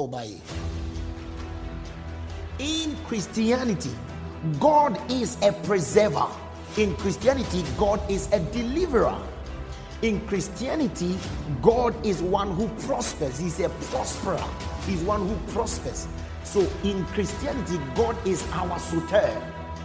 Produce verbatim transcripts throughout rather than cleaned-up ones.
obey. In Christianity, God is a preserver. In Christianity, God is a deliverer. In Christianity, God is one who prospers. He's a prosperer. He's one who prospers. So in Christianity, God is our soter.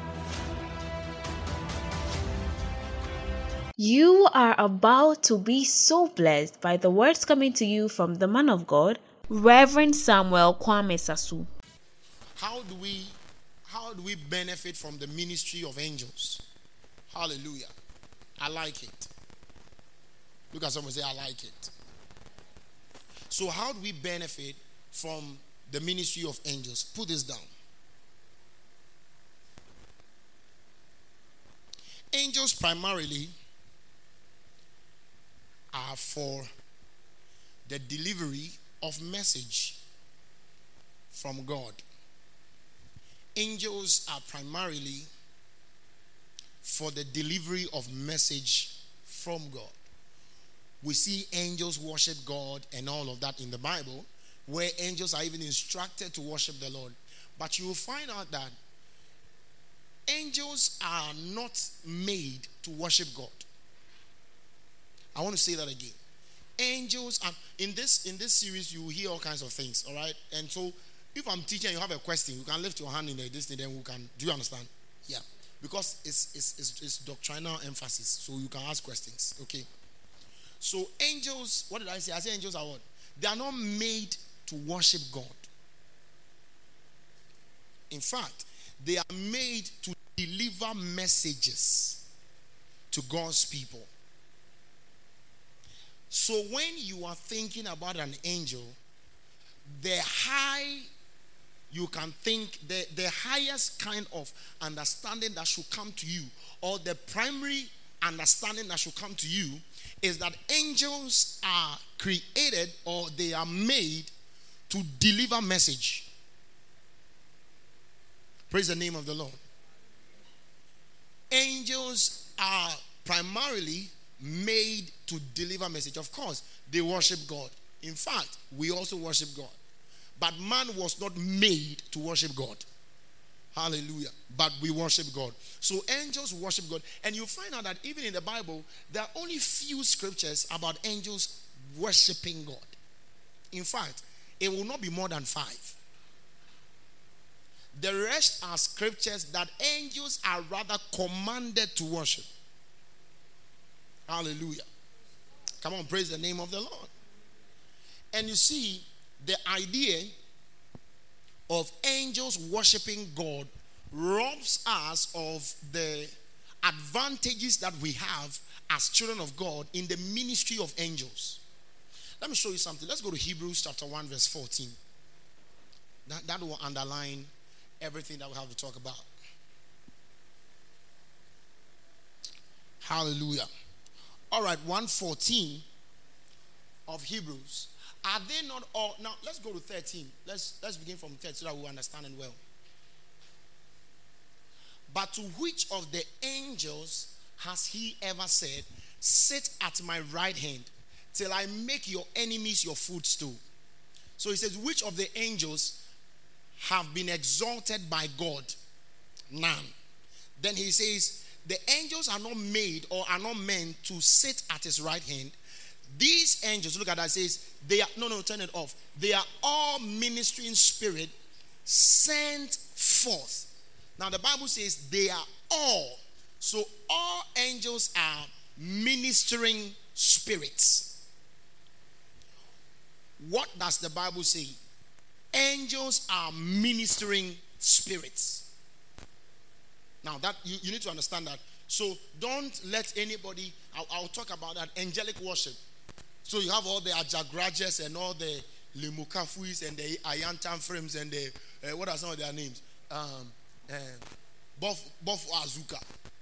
You are about to be so blessed by the words coming to you from the man of God, Reverend Samuel Kwame Sasu. How do we how do we benefit from the ministry of angels? Hallelujah. I like it. Look at someone say, I like it. So how do we benefit from the ministry of angels? Put this down. Angels primarily are for the delivery of message from God. Angels are primarily for the delivery of message from God. We see angels worship God and all of that in the Bible, where angels are even instructed to worship the Lord. But you will find out that angels are not made to worship God. I want to say that again. Angels are in this in this series, you will hear all kinds of things, all right? And so if I'm teaching and you have a question, you can lift your hand in the this thing, then we can. Do you understand? Yeah. Because it's it's, it's it's doctrinal emphasis, so you can ask questions. Okay. So angels, what did I say? I said angels are what? They are not made to worship God. In fact, they are made to deliver messages to God's people. So when you are thinking about an angel, the high you can think, the, the highest kind of understanding that should come to you, or the primary understanding that should come to you, is that angels are created, or they are made to deliver message. Praise the name of the Lord. Angels are primarily made to deliver message. Of course, they worship God. In fact, we also worship God. But man was not made to worship God. Hallelujah. But we worship God. So angels worship God. And you find out that even in the Bible, there are only few scriptures about angels worshiping God. In fact, it will not be more than five. The rest are scriptures that angels are rather commanded to worship. Hallelujah. Come on, praise the name of the Lord. And you see, the idea of angels worshiping God robs us of the advantages that we have as children of God in the ministry of angels. Let me show you something. Let's go to Hebrews chapter one verse fourteen. That, that will underline everything that we have to talk about. Hallelujah. All right, one fourteen of Hebrews. Are they not all? Now, let's go to thirteen. Let's, let's begin from thirteen so that we understand it well. But to which of the angels has he ever said, sit at my right hand till I make your enemies your footstool? So he says, which of the angels have been exalted by God? None. Then he says, the angels are not made or are not meant to sit at his right hand. These angels, look at that, it says, they are, no, no, turn it off. They are all ministering spirit sent forth. Now the Bible says they are all. So all angels are ministering spirits. What does the Bible say? Angels are ministering spirits. Now that you, you need to understand that. So don't let anybody, I'll, I'll talk about that, angelic worship. So you have all the Ajagrajas and all the Lemukafuis and the Ayantan frames and the, uh, what are some of their names? Um, uh, Bof, Bof Azuka.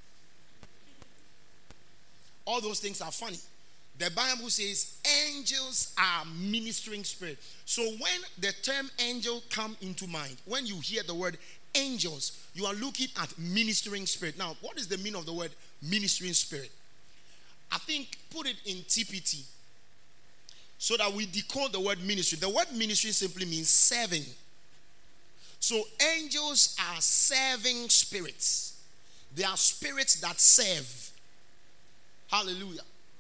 All those things are funny. The Bible says angels are ministering spirit. So when the term angel come into mind, when you hear the word angels, you are looking at ministering spirit. Now, what is the meaning of the word ministering spirit? I think put it in T P T. so that we decode the word ministry. The word ministry simply means serving. So angels are serving spirits. They are spirits that serve. Hallelujah.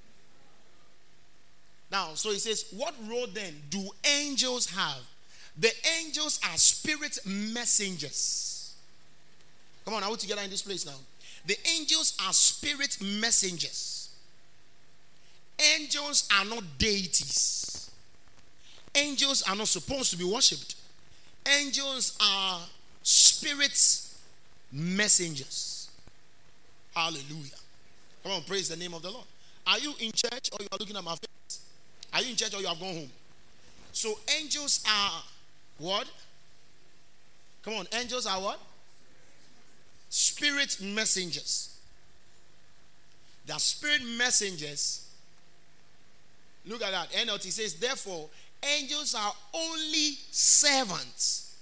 Now, so he says, what role then do angels have? The angels are spirit messengers. Come on, are we together in this place now? The angels are spirit messengers. Angels are not deities. Angels are not supposed to be worshipped. Angels are spirit messengers. Hallelujah. Come on, praise the name of the Lord. Are you in church or you are looking at my face? Are you in church or you have gone home? So angels are what? Come on, angels are what? Spirit messengers. They are spirit messengers. Look at that. N L T says, therefore, angels are only servants.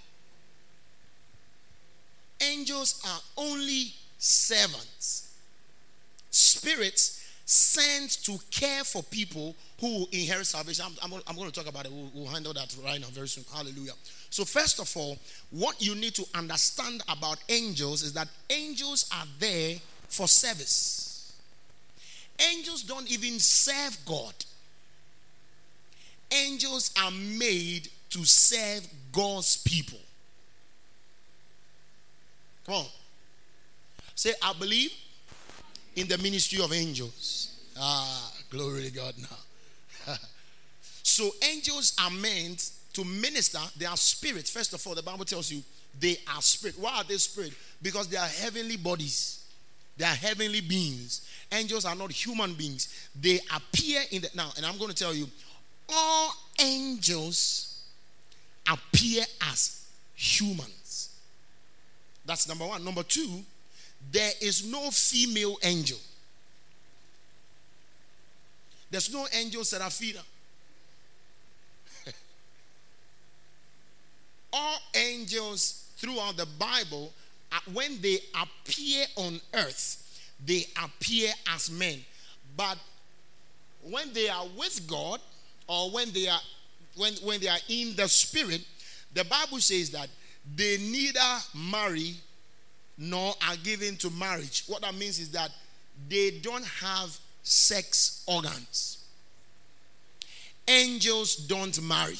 Angels are only servants. Spirits sent to care for people who will inherit salvation. I'm, I'm, I'm going to talk about it. We'll, we'll handle that right now very soon. Hallelujah. So first of all, what you need to understand about angels is that angels are there for service. Angels don't even serve God. Angels are made to serve God's people. Come on. Say, I believe in the ministry of angels. Ah, glory to God now. So angels are meant to minister. They are spirits. First of all, the Bible tells you they are spirit. Why are they spirit? Because they are heavenly bodies. They are heavenly beings. Angels are not human beings. They appear in the now, and I'm going to tell you, all angels appear as humans. That's number one. Number two, there is no female angel. There's no angel Seraphina. All angels throughout the Bible, when they appear on earth, they appear as men. But when they are with God, or when they are when, when they are in the spirit, the Bible says that they neither marry nor are given to marriage. What that means is that they don't have sex organs. Angels don't marry.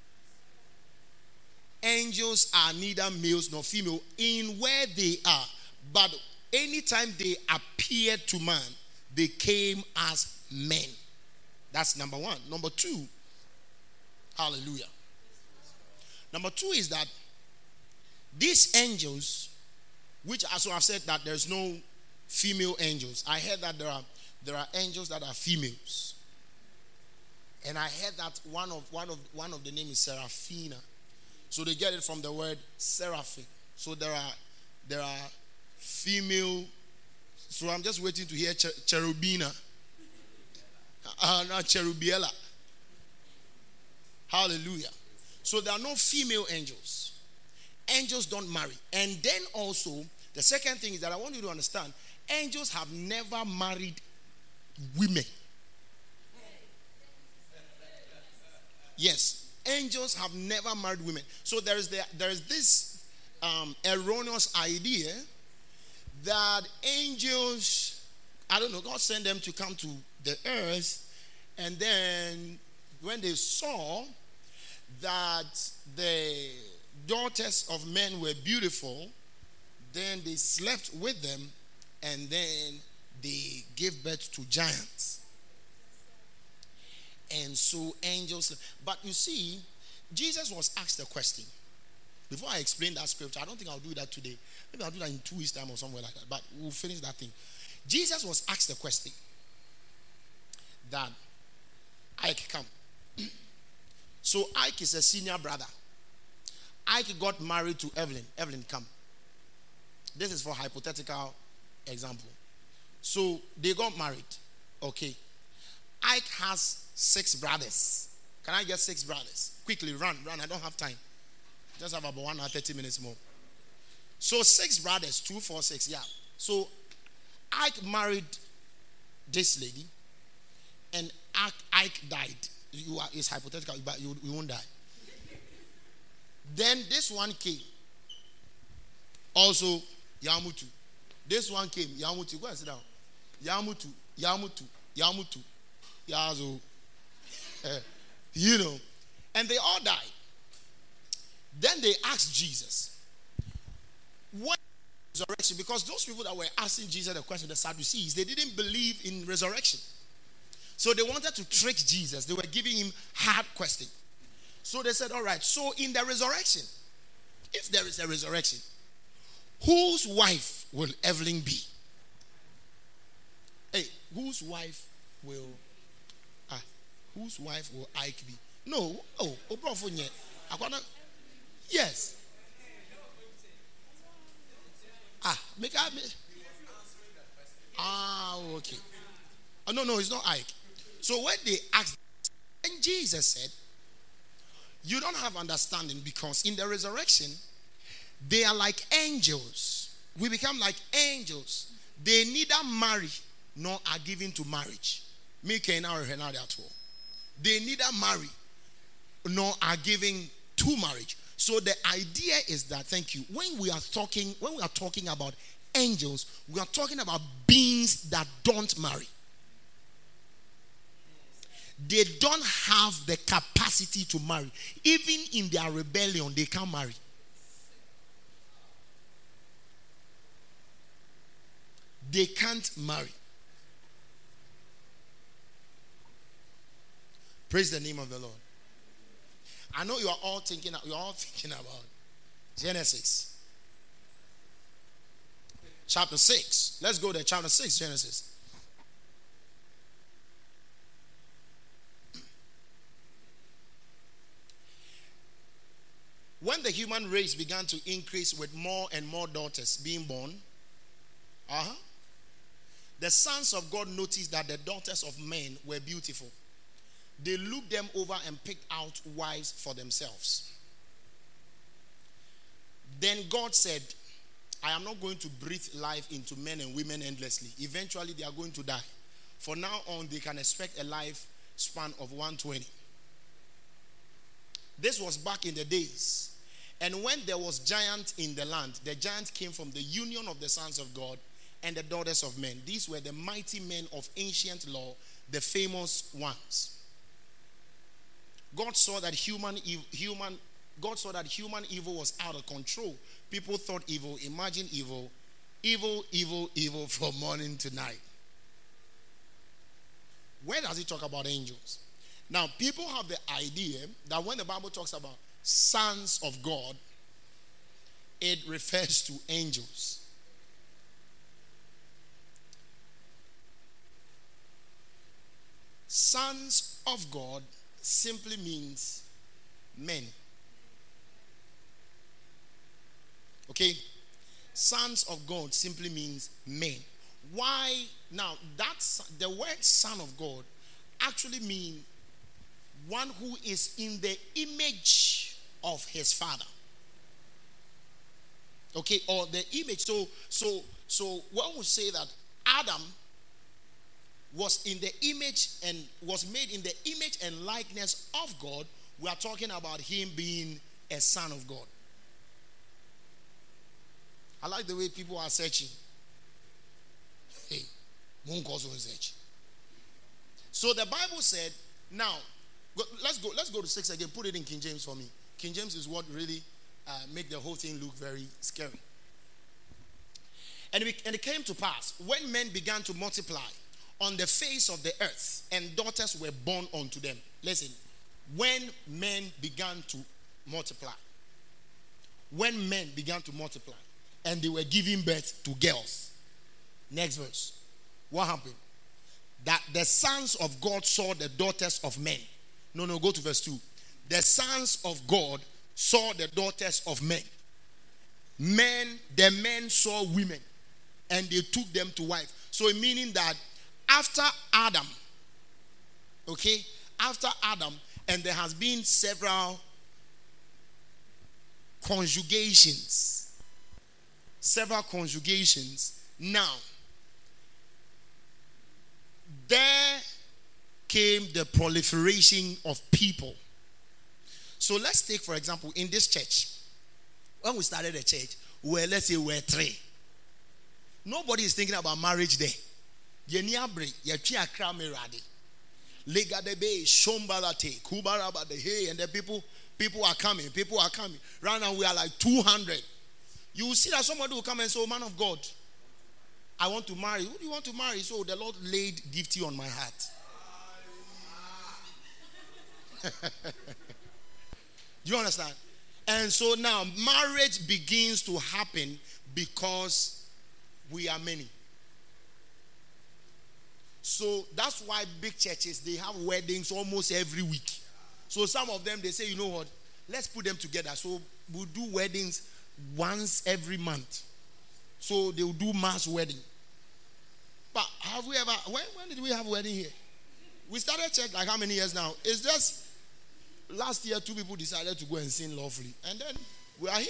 Angels are neither males nor female in where they are. But anytime they appeared to man, they came as men. That's number one. Number two, hallelujah. Number two is that these angels, which also I've said that there's no female angels. I heard that there are there are angels that are females. And I heard that one of one of one of the name is Seraphina. So they get it from the word seraphim. So there are there are female. So I'm just waiting to hear cher- cherubina. Uh, not cherubiela. Hallelujah. So there are no female angels. Angels don't marry. And then also, the second thing is that I want you to understand, angels have never married women. Yes, angels have never married women. So there is the, there is this um, erroneous idea that angels, I don't know, God sent them to come to the earth, and then when they saw that the daughters of men were beautiful, then they slept with them, and then they gave birth to giants. And so angels, but you see, Jesus was asked a question. Before I explain that scripture, I don't think I'll do that today. Maybe I'll do that in two weeks' time or somewhere like that, but we'll finish that thing. Jesus was asked a question that Ike come. So Ike is a senior brother. Ike got married to Evelyn. Evelyn come. This is for hypothetical example. So they got married. Okay. Ike has six brothers. Can I get six brothers? Quickly, run, run. I don't have time. Just have about one hour, thirty minutes more. So six brothers, two, four, six, yeah. So Ike married this lady, and Ike died You are, it's hypothetical, but you, you won't die. Then this one came. Also, Yamutu. This one came. Yamutu. Go and sit down. Yamutu. Yamutu. Yamutu. Yazo. You know. And they all died. Then they asked Jesus, what is resurrection? Because those people that were asking Jesus the question, the Sadducees, they didn't believe in resurrection. So they wanted to trick Jesus. They were giving him hard questions. So they said, all right, so in the resurrection, if there is a resurrection, whose wife will Evelyn be? Hey, whose wife will, ah, whose wife will Ike be? No, oh, oh, bro, I wanna, yes. Ah, make I, ah, okay. Oh, no, no, it's not Ike. So when they asked, and Jesus said, you don't have understanding, because in the resurrection, they are like angels. We become like angels. They neither marry nor are given to marriage. They neither marry nor are given to marriage. So the idea is that, thank you, when we are talking, when we are talking about angels, we are talking about beings that don't marry. They don't have the capacity to marry. Even in their rebellion, they can't marry. They can't marry. Praise the name of the Lord. I know you are all thinking, you are all thinking about Genesis. Chapter six. Let's go to chapter six, Genesis. When the human race began to increase with more and more daughters being born, uh-huh, the sons of God noticed that the daughters of men were beautiful. They looked them over and picked out wives for themselves. Then God said, I am not going to breathe life into men and women endlessly. Eventually they are going to die. From now on, they can expect a lifespan of one hundred twenty. This was back in the days. And when there was giant in the land, the giant came from the union of the sons of God and the daughters of men. These were the mighty men of ancient law, the famous ones. God saw that human human God saw that human evil was out of control. People thought evil, imagine evil, evil, evil, evil from morning to night. Where does he talk about angels? Now, people have the idea that when the Bible talks about sons of God, it refers to angels. Sons of God simply means men. Okay? Sons of God simply means men. Why? Now, that's the word son of God actually means one who is in the image of his father. Okay, or the image. So, so, so one would say that Adam was in the image and was made in the image and likeness of God. We are talking about him being a son of God. I like the way people are searching. Hey, won't cause one search. So the Bible said, now, let's go, let's go to six again. Put it in King James for me. King James is what really uh, make the whole thing look very scary. And it, and it came to pass, when men began to multiply on the face of the earth, and daughters were born unto them. Listen, when men began to multiply, when men began to multiply, and they were giving birth to girls. Next verse. What happened? That the sons of God saw the daughters of men. No, no, go to verse two. The sons of God saw the daughters of men. Men, the men saw women, and they took them to wife. So meaning that after Adam, okay, after Adam, and there has been several conjugations. Several conjugations. Now, there came the proliferation of people. So let's take, for example, in this church, when we started the church, well, let's say we're three. Nobody is thinking about marriage there. Yeniabre, Yachia Kramerade, Legadebe, Shombalate, Kubarabade, hey, and the people, people are coming, people are coming. Right now we are like two hundred. You will see that somebody will come and say, oh, man of God, I want to marry. Who do you want to marry? So the Lord laid gifty on my heart. Do you understand? And so now marriage begins to happen because we are many. So that's why big churches, they have weddings almost every week. So some of them, they say, you know what, let's put them together. So we'll do weddings once every month. So they'll do mass wedding. But have we ever, when, when did we have a wedding here? We started church like how many years now? It's just last year, two people decided to go and sing lawfully. And then we are here.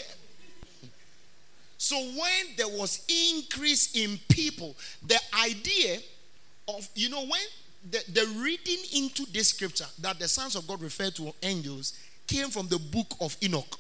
So when there was increase in people, the idea of, you know, when the, the reading into this scripture that the sons of God refer to angels came from the book of Enoch,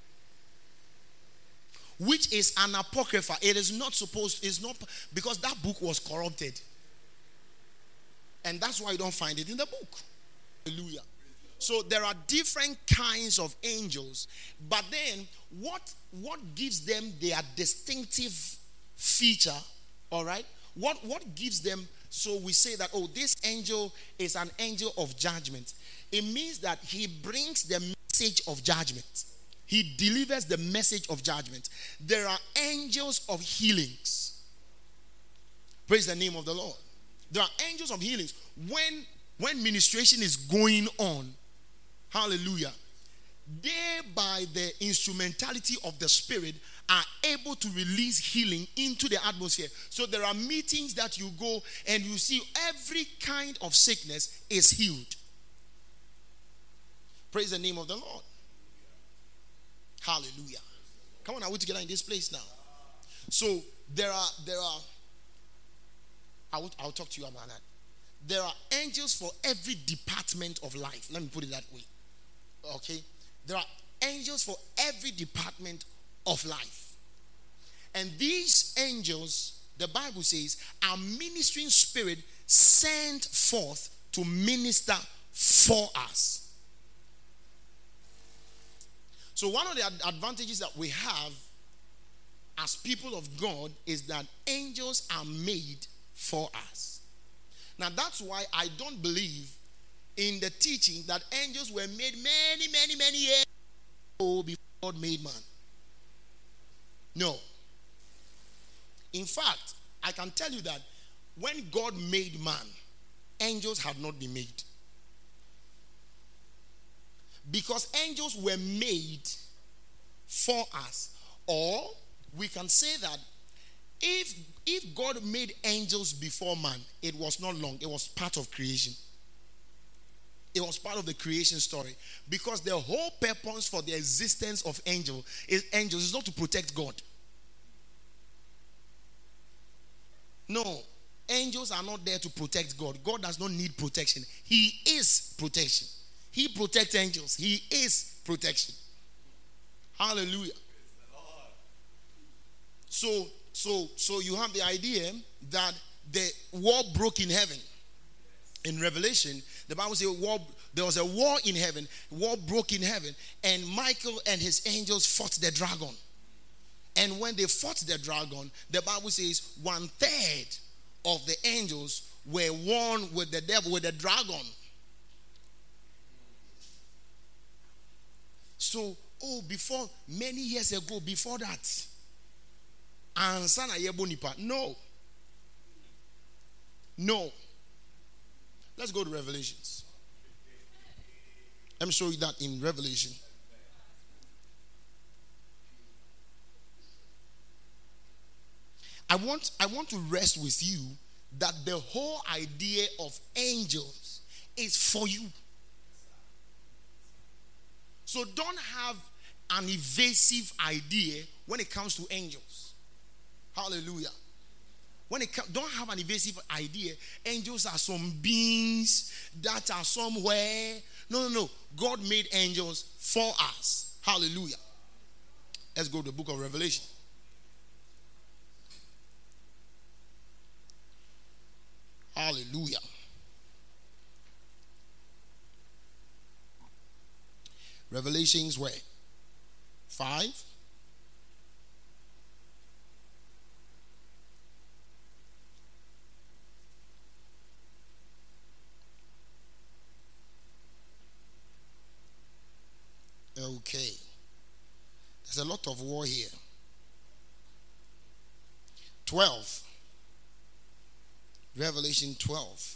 which is an apocrypha. It is not supposed, it's not, because that book was corrupted. And that's why you don't find it in the book. Hallelujah. So there are different kinds of angels, but then what what gives them their distinctive feature, all right? What what gives them, so we say that, oh, this angel is an angel of judgment. It means that he brings the message of judgment. He delivers the message of judgment. There are angels of healings. Praise the name of the Lord. There are angels of healings. When when ministration is going on, hallelujah, they, by the instrumentality of the Spirit, are able to release healing into the atmosphere. So there are meetings that you go and you see every kind of sickness is healed. Praise the name of the Lord. Hallelujah. Come on, are we together in this place now? So there are, there are, I will, I'll talk to you about that. There are angels for every department of life. Let me put it that way. Okay? There are angels for every department of life. And these angels, the Bible says, are ministering spirit sent forth to minister for us. So one of the advantages that we have as people of God is that angels are made for us. Now that's why I don't believe in the teaching that angels were made many, many, many years ago before God made man. No. In fact, I can tell you that when God made man, angels had not been made. Because angels were made for us. Or we can say that if, if God made angels before man, it was not long. It was part of creation. It was part of the creation story. Because the whole purpose for the existence of angel is, angels is not to protect God. No. Angels are not there to protect God. God does not need protection. He is protection. He protects angels. He is protection. Hallelujah. So, so, so you have the idea that the war broke in heaven. In Revelation, the Bible says war, there was a war in heaven. War broke in heaven. And Michael and his angels fought the dragon. And when they fought the dragon, the Bible says one third of the angels were one with the devil, with the dragon. So, oh, before, many years ago, before that, Ansana Yebonipa. No. No. Let's go to Revelations. Let me show you that in Revelation. I want, I want to rest with you that the whole idea of angels is for you. So don't have an evasive idea when it comes to angels. Hallelujah. when it comes, don't have an evasive idea. Angels are some beings that are somewhere. No, no, no. God made angels for us. Hallelujah. Let's go to the book of Revelation. Hallelujah. Revelations where? Five. Okay. There's a lot of war here. twelve. Revelation twelve.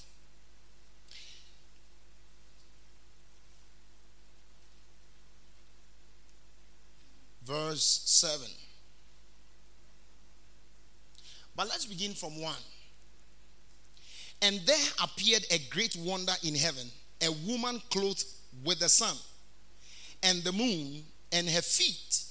Verse seven. But let's begin from one. And there appeared a great wonder in heaven, a woman clothed with the sun and the moon and her feet,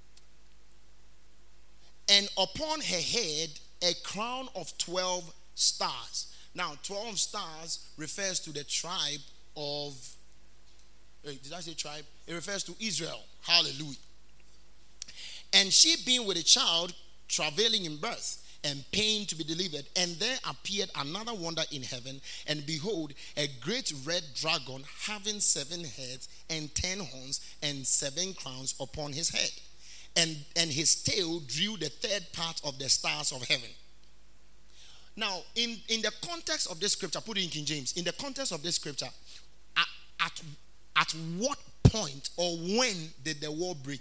and upon her head a crown of twelve stars. Now, twelve stars refers to the tribe of, wait, did I say tribe? It refers to Israel. Hallelujah. And she being with a child, travailing in birth, and pain to be delivered. And there appeared another wonder in heaven, and behold, a great red dragon having seven heads and ten horns and seven crowns upon his head. And, and his tail drew the third part of the stars of heaven. Now, in, in the context of this scripture, put it in King James, in the context of this scripture, at, at, at what point or when did the war break?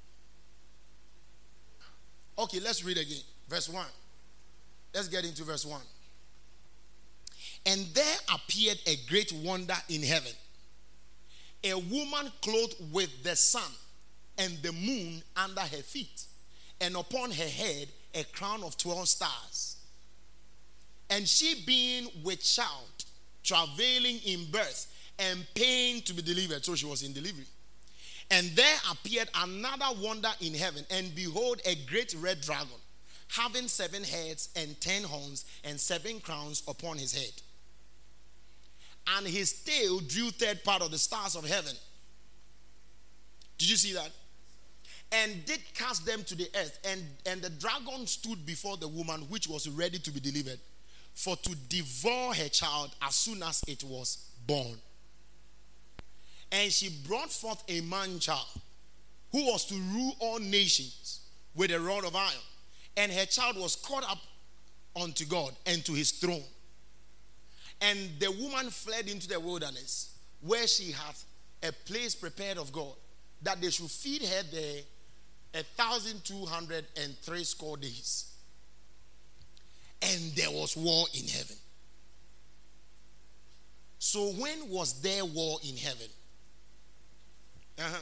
Okay, let's read again. Verse one. Let's get into verse one. And there appeared a great wonder in heaven, a woman clothed with the sun and the moon under her feet, and upon her head a crown of twelve stars. And she being with child, travailing in birth, and pain to be delivered. So she was in delivery. And there appeared another wonder in heaven, and behold, a great red dragon, having seven heads and ten horns and seven crowns upon his head. And his tail drew third part of the stars of heaven. Did you see that? And did cast them to the earth. And, and the dragon stood before the woman which was ready to be delivered, for to devour her child as soon as it was born. And she brought forth a man child, who was to rule all nations with a rod of iron. And her child was caught up unto God and to his throne. And the woman fled into the wilderness, where she hath a place prepared of God, that they should feed her there a thousand two hundred and three score days. And there was war in heaven. So when was there war in heaven? Uh-huh.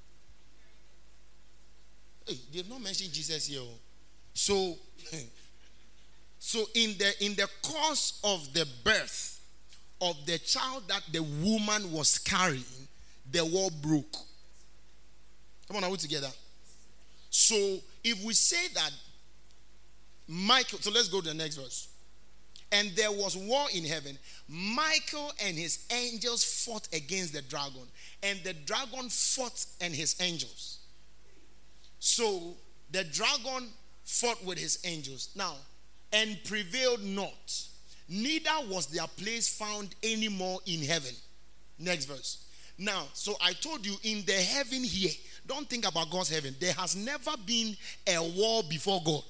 Hey, they have not mentioned Jesus here. So, so in the in the course of the birth of the child that the woman was carrying, the war broke. Come on, are we together? So if we say that Michael, so let's go to the next verse. And there was war in heaven. Michael and his angels fought against the dragon, and the dragon fought and his angels. So the dragon fought with his angels. Now, and prevailed not. Neither was their place found anymore in heaven. Next verse. Now, so I told you, in the heaven here, don't think about God's heaven. There has never been a war before God.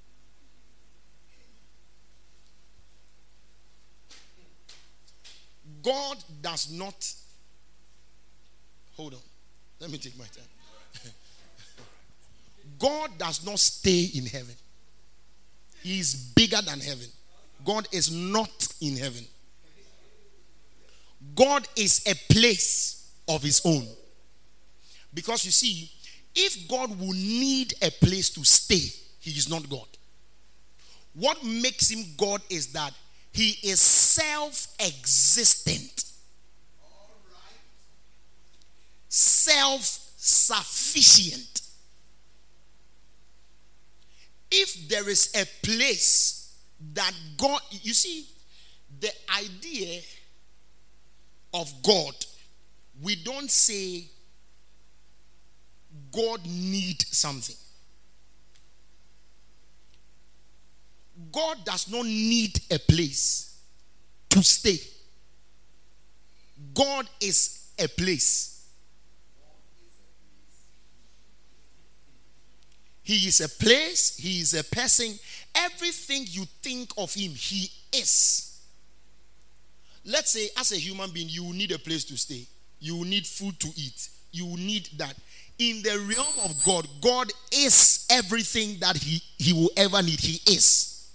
God does not. Hold on. Let me take my time. God does not stay in heaven. He is bigger than heaven. God is not in heaven. God is a place of his own. Because you see, if God will need a place to stay, he is not God. What makes him God is that he is self-existent, self-sufficient. If there is a place that God, you see, the idea of God, we don't say God need something. God does not need a place to stay. God is a place. He is a place, he is a person. Everything you think of him, he is. Let's say, as a human being, you need a place to stay. You need food to eat. You need that. In the realm of God, God is everything that he, he will ever need. He is.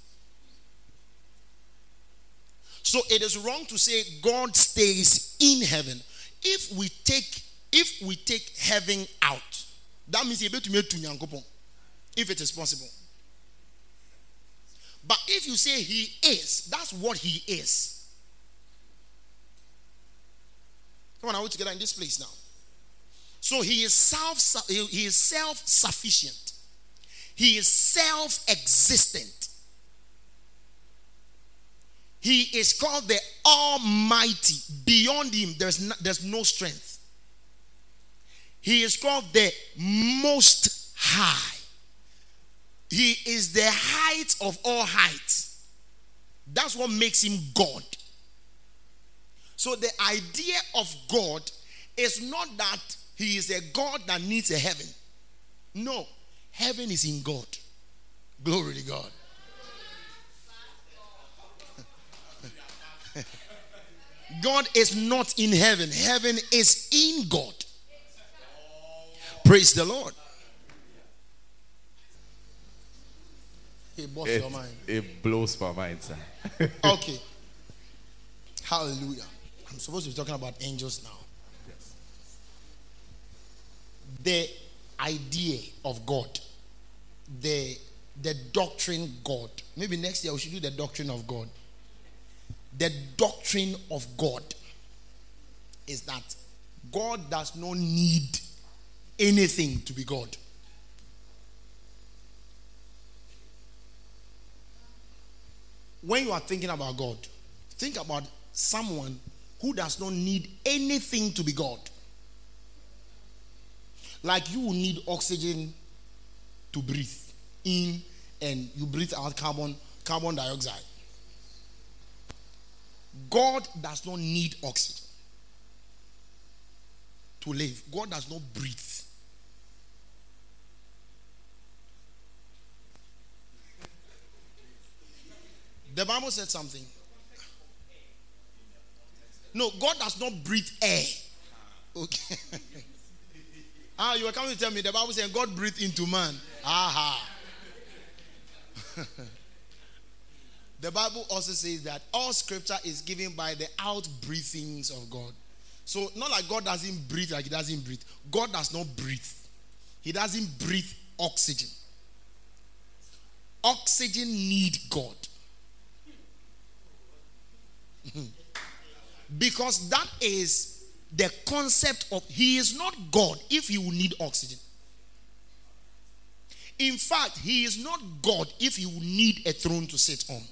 So it is wrong to say God stays in heaven. If we take if we take heaven out, that means you're able to make to Nyankopon, if it is possible. But if you say he is, that's what he is. Come on, are we together in this place now? So he is self he is self-sufficient. He is self-existent. He is called the Almighty. Beyond him, there's no, there's no strength. He is called the Most High. He is the height of all heights. That's what makes him God. So the idea of God is not that he is a God that needs a heaven. No, heaven is in God. Glory to God. God is not in heaven. Heaven is in God. Praise the Lord. It blows it, your mind. It blows my mind, sir. Okay. Hallelujah. I'm supposed to be talking about angels now. Yes. The idea of God. The, the doctrine God. Maybe next year we should do the doctrine of God. The doctrine of God is that God does not need anything to be God. When you are thinking about God, think about someone who does not need anything to be God. Like you will need oxygen to breathe in, and you breathe out carbon, carbon dioxide. God does not need oxygen to live. God does not breathe. The Bible said something. No, God does not breathe air. Okay. Ah, you were coming to tell me the Bible said God breathed into man. Aha. The Bible also says that all scripture is given by the out breathings of God. So not like God doesn't breathe like he doesn't breathe. God does not breathe. He doesn't breathe oxygen. Oxygen need God. Because that is the concept of he is not God if he will need oxygen. In fact, he is not God if he will need a throne to sit on.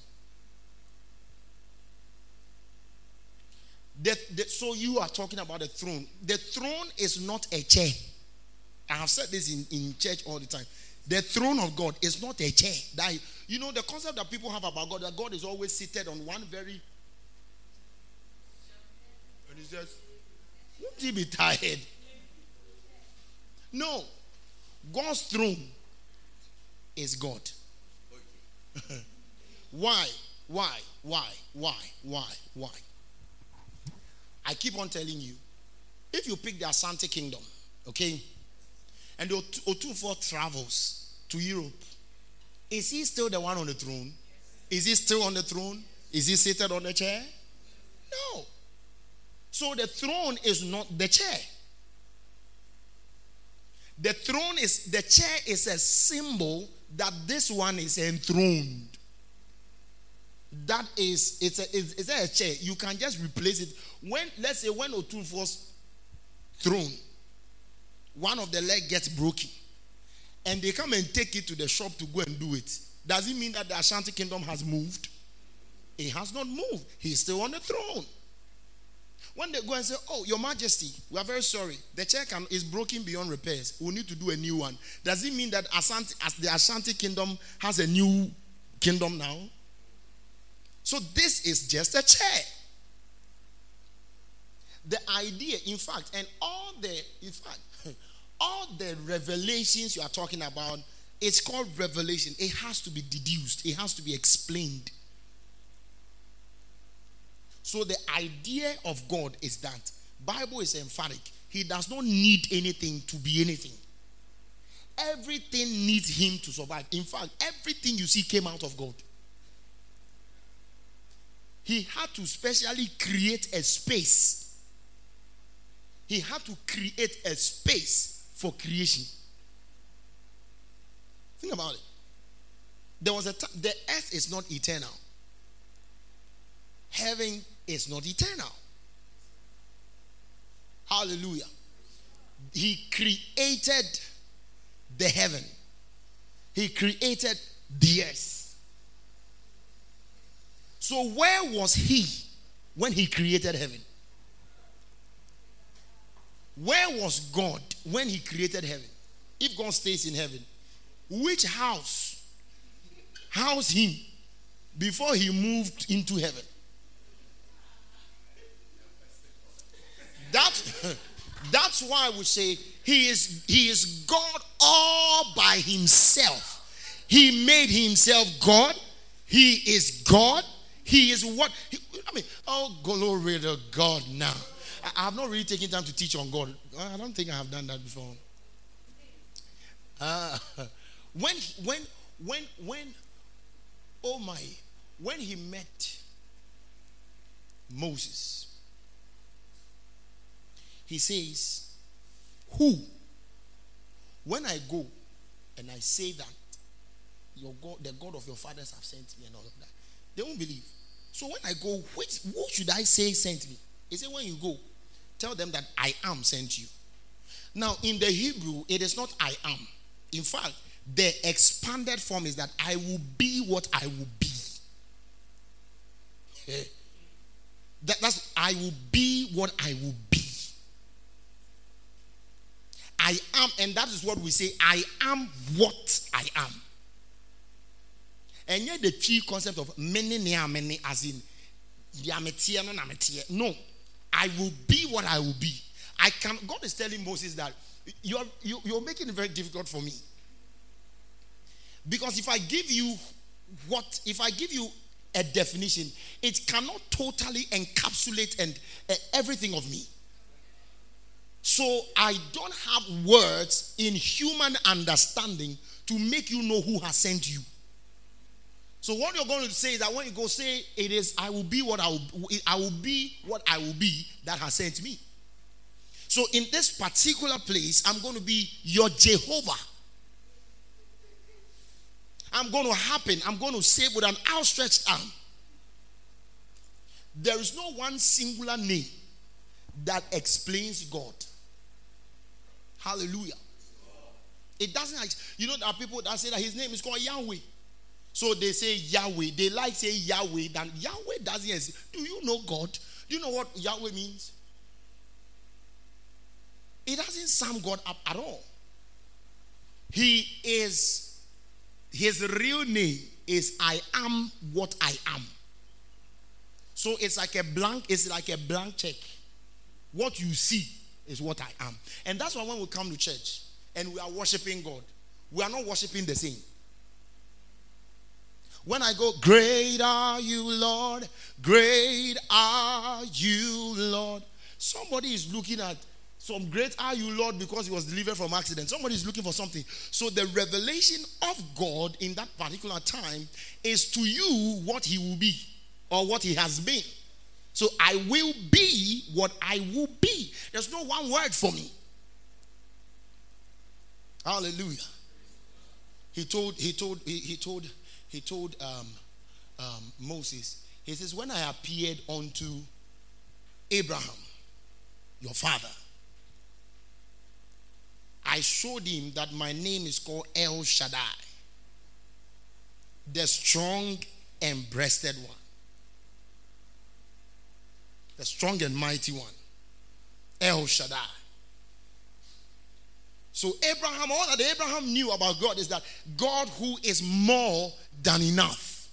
The, the, so you are talking about the throne. The throne is not a chair. I have said this in, in church all the time. The throne of God is not a chair. That, you know, the concept that people have about God, that God is always seated on one very... And he says, won't he be tired? No. God's throne is God. Why? Why? Why? Why? Why? Why? I keep on telling you, if you pick the Asante Kingdom, okay, and the Otunfoɔ travels to Europe, is he still the one on the throne? Is he still on the throne? Is he seated on the chair? No. So the throne is not the chair. The throne is, the chair is a symbol that this one is enthroned. That is, it's a, it's, it's a chair. You can just replace it. When, let's say, when Otunfoɔ's throne, one of the leg gets broken, and they come and take it to the shop to go and do it. Does it mean that the Ashanti kingdom has moved? It has not moved. He's still on the throne. When they go and say, oh, your majesty, we are very sorry. The chair can, is broken beyond repairs. We need to do a new one. Does it mean that Ashanti, as the Ashanti kingdom has a new kingdom now? So this is just a chair. The idea, in fact, and all the, in fact, all the revelations you are talking about, it's called revelation. It has to be deduced. It has to be explained. So the idea of God is that Bible is emphatic. He does not need anything to be anything. Everything needs him to survive. In fact, everything you see came out of God. He had to specially create a space. He had to create a space for creation. Think about it. There was a time, the earth is not eternal. Heaven is not eternal. Hallelujah. He created the heaven. He created the earth. So where was he when he created heaven? Where was God when he created heaven? If God stays in heaven, which house housed him before he moved into heaven? That, that's why we say he is, he is God all by himself. He made himself God. He is God. He is what? He, I mean, oh, glory to God now. I, I have not really taken time to teach on God. I don't think I have done that before. Uh, when, when, when, when, oh my, when he met Moses, he says, who? When I go and I say that your God, the God of your fathers have sent me and all of that, they won't believe. So when I go, which who should I say sent me? He said, when you go, tell them that I am sent you. Now in the Hebrew, it is not I am. In fact, the expanded form is that I will be what I will be. Okay. That, that's I will be what I will be. I am, and that is what we say, I am what I am. And yet the key concept of many near many as in no, I will be what I will be. I can. God is telling Moses that you're you, you're making it very difficult for me. Because if I give you what, if I give you a definition, it cannot totally encapsulate and uh, everything of me. So I don't have words in human understanding to make you know who has sent you. So what you're going to say is that when you go say it is, I will be what I will, I will be what I will be that has sent me. So in this particular place, I'm going to be your Jehovah. I'm going to happen. I'm going to save with an outstretched arm. There is no one singular name that explains God. Hallelujah. It doesn't, you know, there are people that say that his name is called Yahweh. So they say Yahweh. They like saying Yahweh than Yahweh doesn't exist. Do you know God? Do you know what Yahweh means? It doesn't sum God up at all. He is, his real name is I am what I am. So it's like a blank, it's like a blank check. What you see is what I am. And that's why when we come to church and we are worshiping God, we are not worshiping the same. When I go, great are you, Lord, great are you, Lord. Somebody is looking at some great are you, Lord, because he was delivered from accident. Somebody is looking for something. So the revelation of God in that particular time is to you what he will be or what he has been. So I will be what I will be. There's no one word for me. Hallelujah. He told, he told, he, he told, he told um, um, Moses, he says, when I appeared unto Abraham, your father, I showed him that my name is called El Shaddai. the strong and breasted one. The strong and mighty one. El Shaddai. So Abraham, all that Abraham knew about God is that God who is more than enough.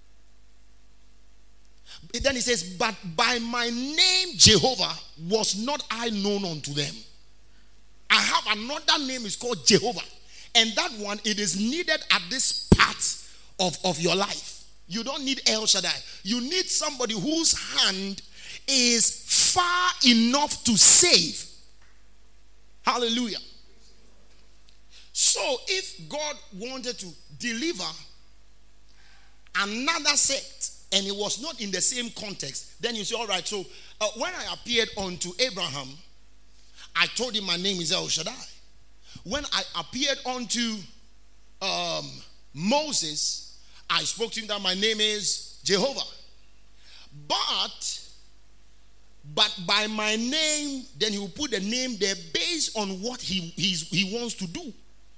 Then he says, but by my name Jehovah was not I known unto them. I have another name, is called Jehovah. And that one, it is needed at this part of, of your life. You don't need El Shaddai. You need somebody whose hand is far enough to save. Hallelujah. So if God wanted to deliver another sect and it was not in the same context, then you say, all right, so uh, when I appeared unto Abraham, I told him my name is El Shaddai. When I appeared unto um, Moses, I spoke to him that my name is Jehovah. But, but by my name, then he will put the name there based on what he, he's, he wants to do.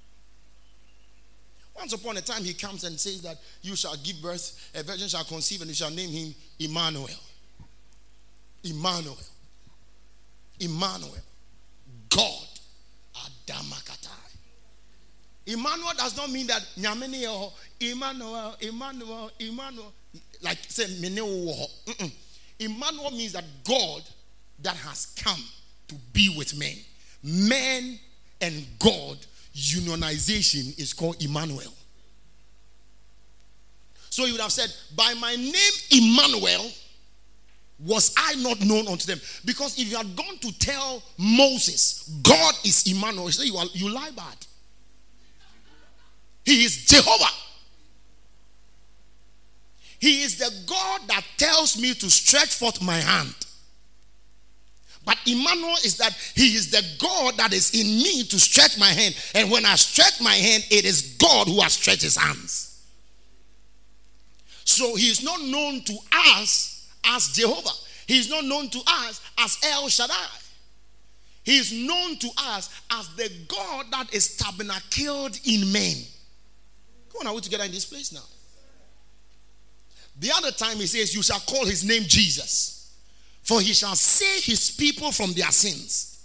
Once upon a time, he comes and says that you shall give birth, a virgin shall conceive, and you shall name him Emmanuel. Emmanuel. Emmanuel. God. Adamakatai. Emmanuel does not mean that Nyamene or Emmanuel, Emmanuel, Emmanuel, like say Meneo. Emmanuel means that God that has come to be with men. Men and God unionization is called Emmanuel. So you would have said, by my name Emmanuel was I not known unto them. Because if you had gone to tell Moses, God is Emmanuel, you say you, are, you lie bad. He is Jehovah. He is the God that tells me to stretch forth my hand. But Emmanuel is that he is the God that is in me to stretch my hand. And when I stretch my hand, it is God who has stretched his hands. So he is not known to us as Jehovah. He is not known to us as El Shaddai. He is known to us as the God that is tabernacled in men. Come on, are we together in this place now? The other time he says, you shall call his name Jesus, for he shall save his people from their sins.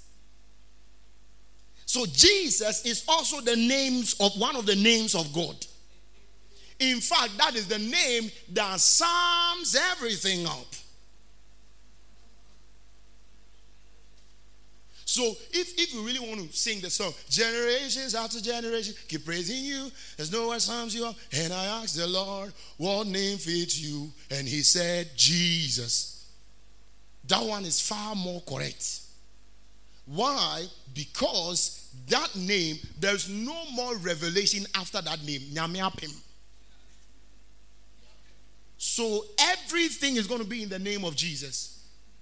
So Jesus is also the names of one of the names of God. In fact, that is the name that sums everything up. So if, if you really want to sing the song, generations after generation, keep praising you, there's no one sums you up. And I asked the Lord, what name fits you? And he said, Jesus. That one is far more correct. Why? Because that name, there's no more revelation after that name. Nyamiapim. So everything is going to be in the name of Jesus.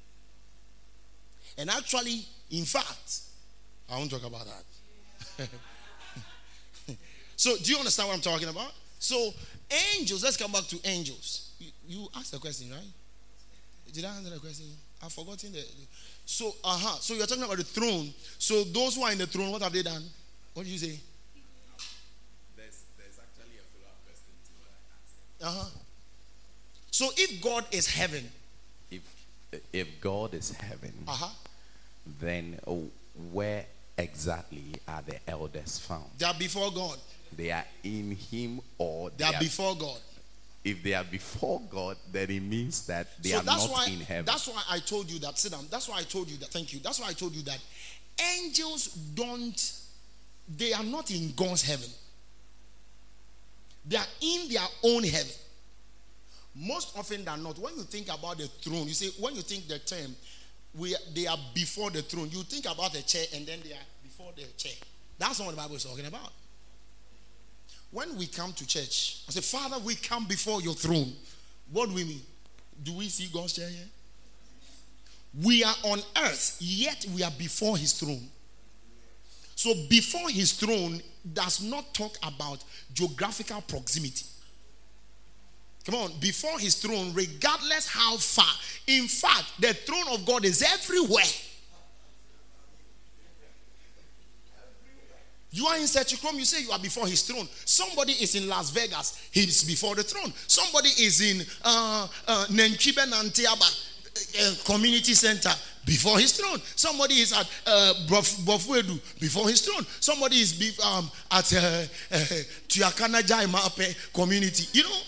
And actually, in fact, I won't talk about that. So, do you understand what I'm talking about? So, angels, let's come back to angels. You, you asked the question, right? Did I answer the question? I've forgotten the. So, uh-huh. So, you're talking about the throne. So, those who are in the throne, what have they done? What did you say? There's, there's actually a follow-up question to what I asked. Uh-huh. So, if God is heaven, If, if God is heaven, uh-huh. then oh, where exactly are the elders found? They are before God. They are in him, or They, they are, are before God. If they are before God, then it means that they so are that's not why, in heaven. That's why I told you that. Sit down. That's why I told you that. Thank you. That's why I told you that angels don't, they are not in God's heaven. They are in their own heaven. Most often than not, when you think about the throne, you say, when you think the term, we they are before the throne, you think about the chair and then they are before the chair. That's not what the Bible is talking about. When we come to church, I say, Father, we come before your throne. What do we mean? Do we see God's chair here? We are on earth, yet we are before his throne. So before his throne does not talk about geographical proximity. Come on, before his throne, regardless how far. In fact, the throne of God is everywhere. You are in Sechikom, you say you are before his throne. Somebody is in Las Vegas, he's before the throne. Somebody is in uh, uh, Nenchibe Nantiaba uh, Community Center, before his throne. Somebody is at uh, Bofuedu, before his throne. Somebody is be, um, at uh, uh, Tuakana Jaimape Community. You know?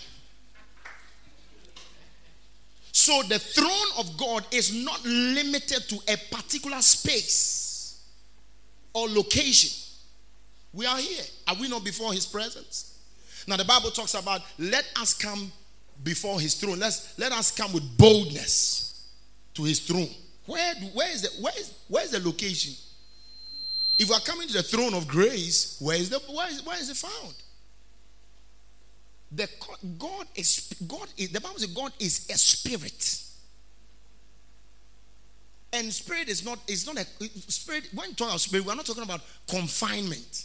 So the throne of God is not limited to a particular space or location. We are here. Are we not before his presence? Now the Bible talks about let us come before his throne. Let's let us come with boldness to his throne. Where, where is the where is where is the location? If we are coming to the throne of grace, where is the where is, where is it found? The God is God is the Bible says God is a spirit. And spirit is not is not a spirit. When we talk about spirit, we are not talking about confinement.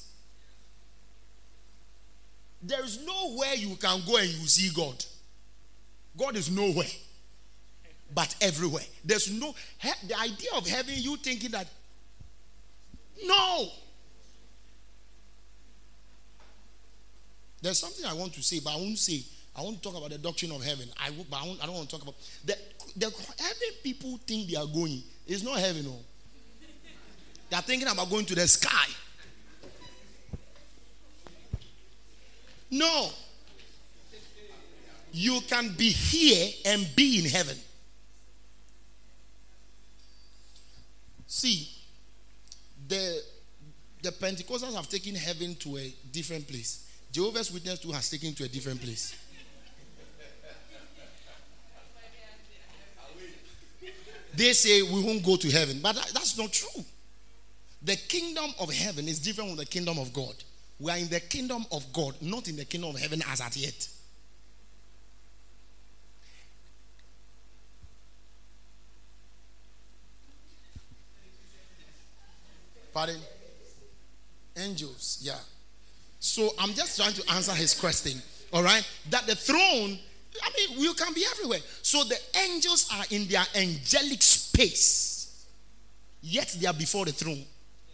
There is nowhere you can go and you see God. God is nowhere, but everywhere. There's no the idea of having you thinking that no. There's something I want to say, but I won't say. I won't talk about the doctrine of heaven. I will, but I, won't, I don't want to talk about the, the heaven. People think they are going. It's not heaven, no. They are thinking about going to the sky. No. You can be here and be in heaven. See, the the Pentecostals have taken heaven to a different place. Jehovah's Witness too has taken to a different place. They say we won't go to heaven, but that, that's not true. The kingdom of heaven is different from the kingdom of God. We are in the kingdom of God, not in the kingdom of heaven as at yet. Pardon? Angels, yeah. So I'm just trying to answer his question, all right? That the throne, I mean, you can be everywhere. So the angels are in their angelic space, yet they are before the throne.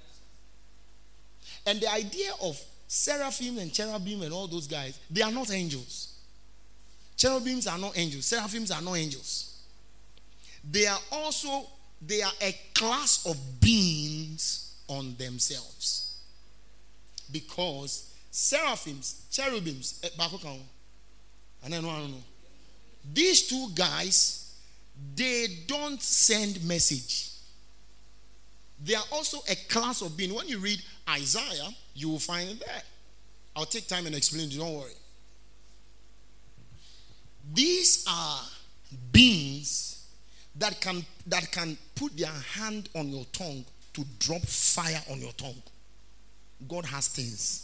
And the idea of seraphim and cherubim and all those guys, they are not angels. Cherubims are not angels. Seraphims are not angels. They are also, they are a class of beings on themselves. Because seraphims, cherubims, and then I don't know. These two guys, they don't send message. They are also a class of being. When you read Isaiah, you will find it there. I'll take time and explain it, don't worry. These are beings that can that can put their hand on your tongue to drop fire on your tongue. God has things.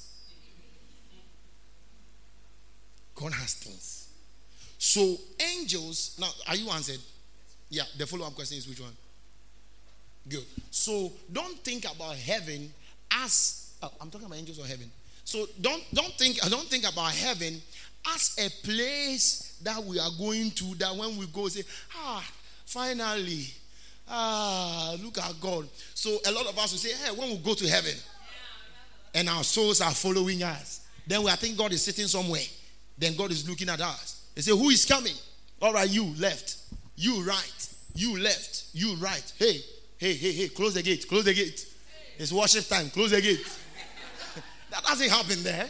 God has things. So angels, now are you answered? Yeah, the follow-up question is which one? Good. So don't think about heaven as oh, I'm talking about angels or heaven. So don't don't think don't think about heaven as a place that we are going to, that when we go say, ah, finally, ah, look at God. So a lot of us will say, hey, when we go to heaven and our souls are following us, then we are thinking God is sitting somewhere. Then God is looking at us. They say, who is coming? All right, you left, you right, you left, you right. Hey, hey, hey, hey, close the gate, close the gate. It's worship time, close the gate. That doesn't happen there.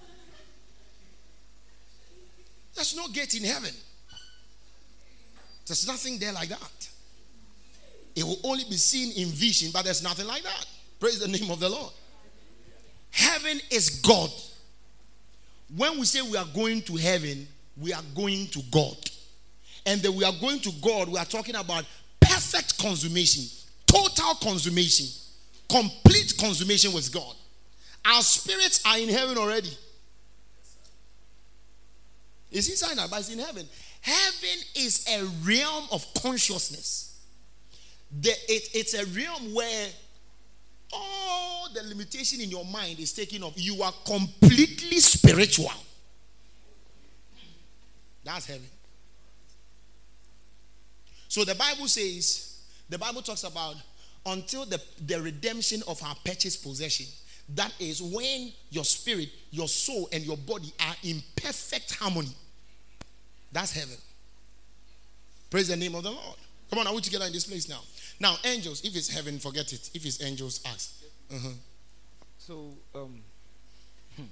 There's no gate in heaven. There's nothing there like that. It will only be seen in vision, but there's nothing like that. Praise the name of the Lord. Heaven is God. When we say we are going to heaven, we are going to God. And then we are going to God, we are talking about perfect consummation, total consummation, complete consummation with God. Our spirits are in heaven already. It's inside now, but it's in heaven. Heaven is a realm of consciousness. The, it, it's a realm where all the limitation in your mind is taken off. You are completely spiritual. That's heaven. So the Bible says, the Bible talks about until the, the redemption of our purchased possession. That is when your spirit, your soul, and your body are in perfect harmony. That's heaven. Praise the name of the Lord. Come on, are we together in this place now? Now, angels, if it's heaven, forget it. If it's angels, ask. Uh-huh. So, um, hmm.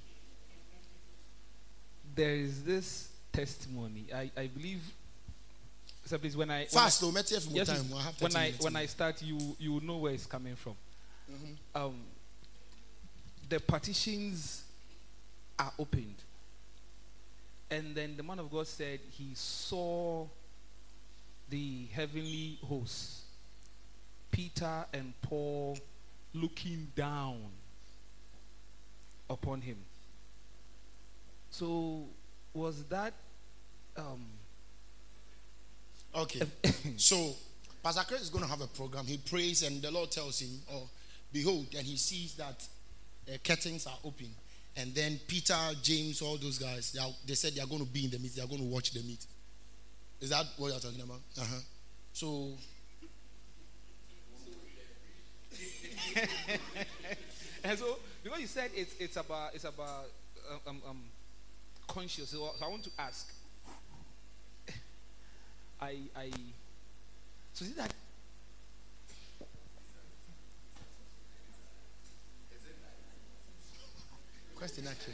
there is this testimony. I, I believe. So please, when I fast when though, yes, yes, time. We'll have when I when I start, you you will know where it's coming from. Mm-hmm. Um, the partitions are opened, and then the man of God said he saw the heavenly hosts, Peter and Paul, looking down upon him. So was that um okay? So Pastor Chris is going to have a program. He prays and the Lord tells him, oh, behold, and he sees that uh, curtains are open, and then Peter, James, all those guys, they, are, they said they are going to be in the meeting. They are going to watch the meeting. Is that what you're talking about? Uh-huh. So and so because you said it's it's about it's about um, um conscious, so I want to ask. I I so is that question actually.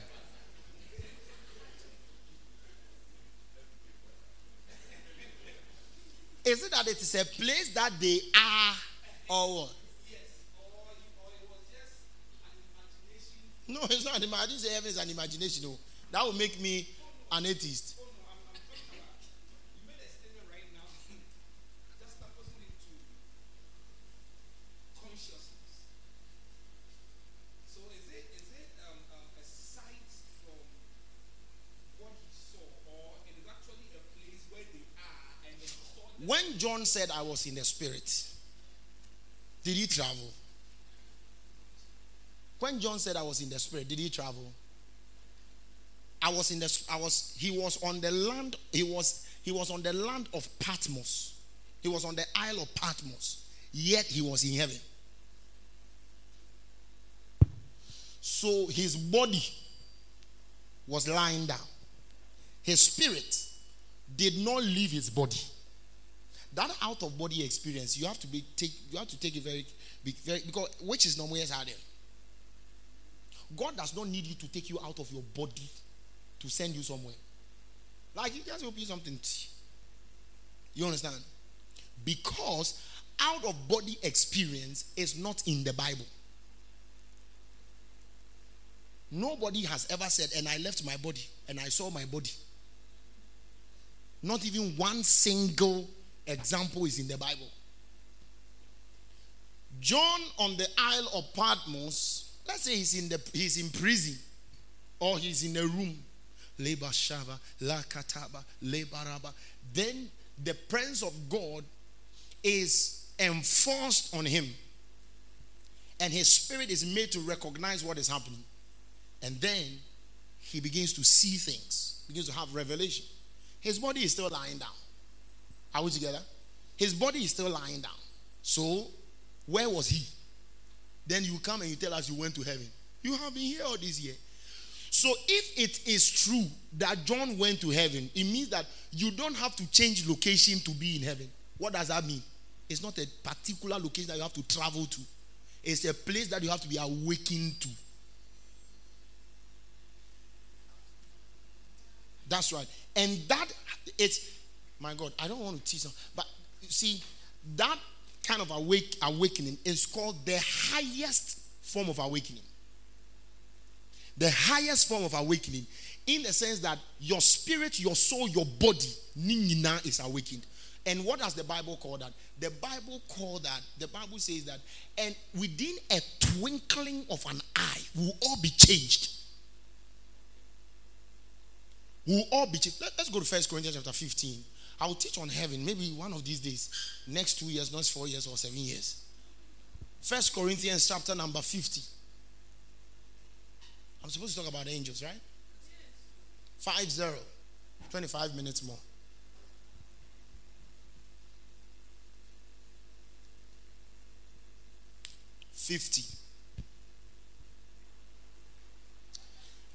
Is it that it is a place that they are, or what? Yes, or, or it was just an imagination. No, it's not. I didn't say heaven is an imagination. No. That would make me an atheist. Oh no, I'm, I'm talking about. You made a statement right now, just supposing it to consciousness. So is it is it um, um, a sight from what he saw, or it is actually a place where they are and they saw them? When John said I was in the spirit, did he travel? When John said I was in the spirit, did he travel? I was in the I was he was on the land, he was he was on the land of Patmos. He was on the Isle of Patmos, yet he was in heaven. So his body was lying down. His spirit did not leave his body. That out of body experience, you have to be take you have to take it very, very because which is normal as are there. God does not need you to take you out of your body to send you somewhere. Like he just will be something. You understand? Because out of body experience is not in the Bible. Nobody has ever said, and I left my body and I saw my body. Not even one single example is in the Bible. John on the Isle of Patmos, let's say he's in the he's in prison or he's in a room. Leba Shava, La Kataba, Lebaraba. Then the presence of God is enforced on him. And his spirit is made to recognize what is happening. And then he begins to see things, begins to have revelation. His body is still lying down. Are we together? His body is still lying down. So, where was he? Then you come and you tell us you went to heaven. You have been here all this year. So, if it is true that John went to heaven, it means that you don't have to change location to be in heaven. What does that mean? It's not a particular location that you have to travel to. It's a place that you have to be awakened to. That's right. And that, it's, my God, I don't want to teach them. But you see, that kind of awake, awakening is called the highest form of awakening. The highest form of awakening, in the sense that your spirit, your soul, your body, nina is awakened. And what does the Bible call that? The Bible call that, the Bible says that, and within a twinkling of an eye, we'll all be changed. We'll all be changed. Let, let's go to First Corinthians chapter fifteen. I'll teach on heaven maybe one of these days, next two years, not four years or seven years. First Corinthians chapter number fifty. I'm supposed to talk about angels, right? Five zero. twenty-five minutes more. Fifty.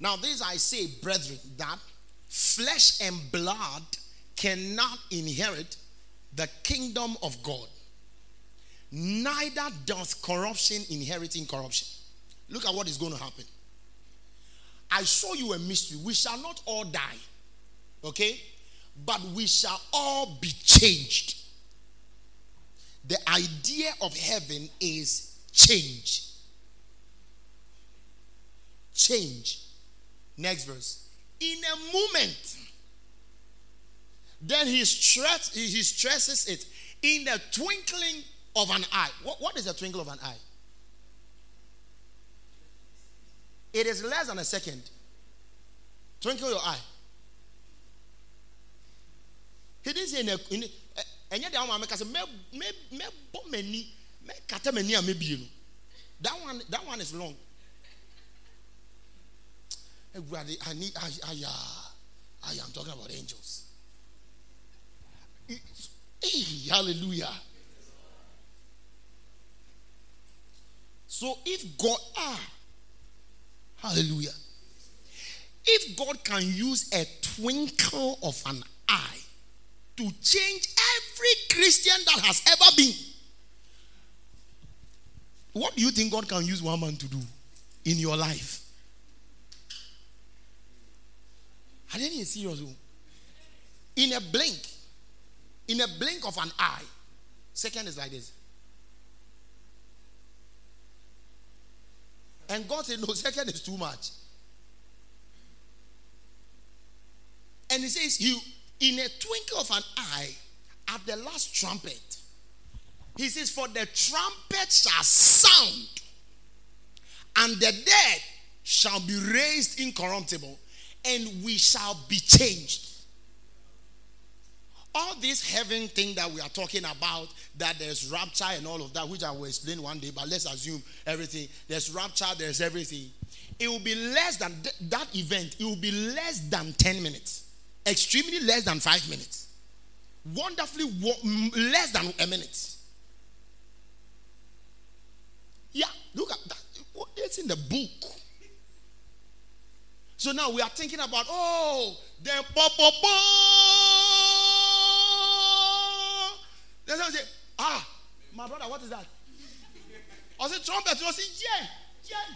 Now this I say, brethren, that flesh and blood cannot inherit the kingdom of God. Neither does corruption inherit incorruption. Look at what is going to happen. I show you a mystery. We shall not all die. Okay? But we shall all be changed. The idea of heaven is change. Change. Next verse. In a moment. Then he, stress, he stresses it. In the twinkling of an eye. What, what is the twinkle of an eye? It is less than a second. Twinkle your eye. He didn't say in a, in a, and yet the one make us me me me bomani me kata mani a me bi no. That one that one is long. Everybody, I need I I I am talking about angels. Hey, hallelujah. So if God ah hallelujah. If God can use a twinkle of an eye to change every Christian that has ever been, what do you think God can use one man to do in your life? I didn't even serious. In a blink, in a blink of an eye, second is like this. And God said, no, second is too much. And he says, he, in a twinkle of an eye, at the last trumpet, he says, for the trumpet shall sound, and the dead shall be raised incorruptible, and we shall be changed. All this heaven thing that we are talking about, that there's rapture and all of that, which I will explain one day, but let's assume everything. There's rapture, there's everything. It will be less than th- that event. It will be less than ten minutes. Extremely less than five minutes. Wonderfully wo- less than a minute. Yeah, look at that. It's in the book. So now we are thinking about, oh, then pop, pop, pop. Then someone say, ah, my brother, what is that? I said, trumpet. I said, yeah, yeah.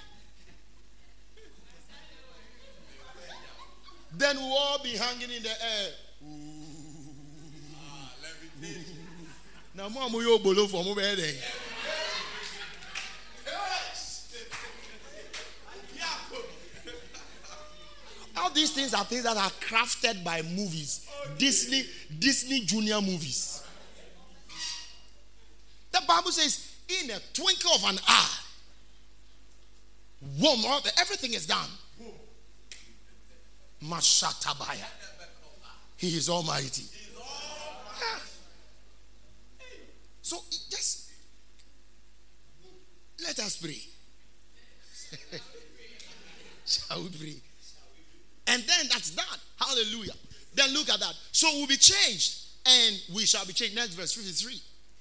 Then we'll all be hanging in the air. Now, mom, you below for me. All these things are things that are crafted by movies, Disney, Disney Junior movies. The Bible says, in a twinkle of an eye, warm, everything is done. Mashatabaya. He is almighty. Yeah. So just let us pray. Shall we pray? And then that's that. Hallelujah. Then look at that. So we'll be changed, and we shall be changed. Next verse fifty-three.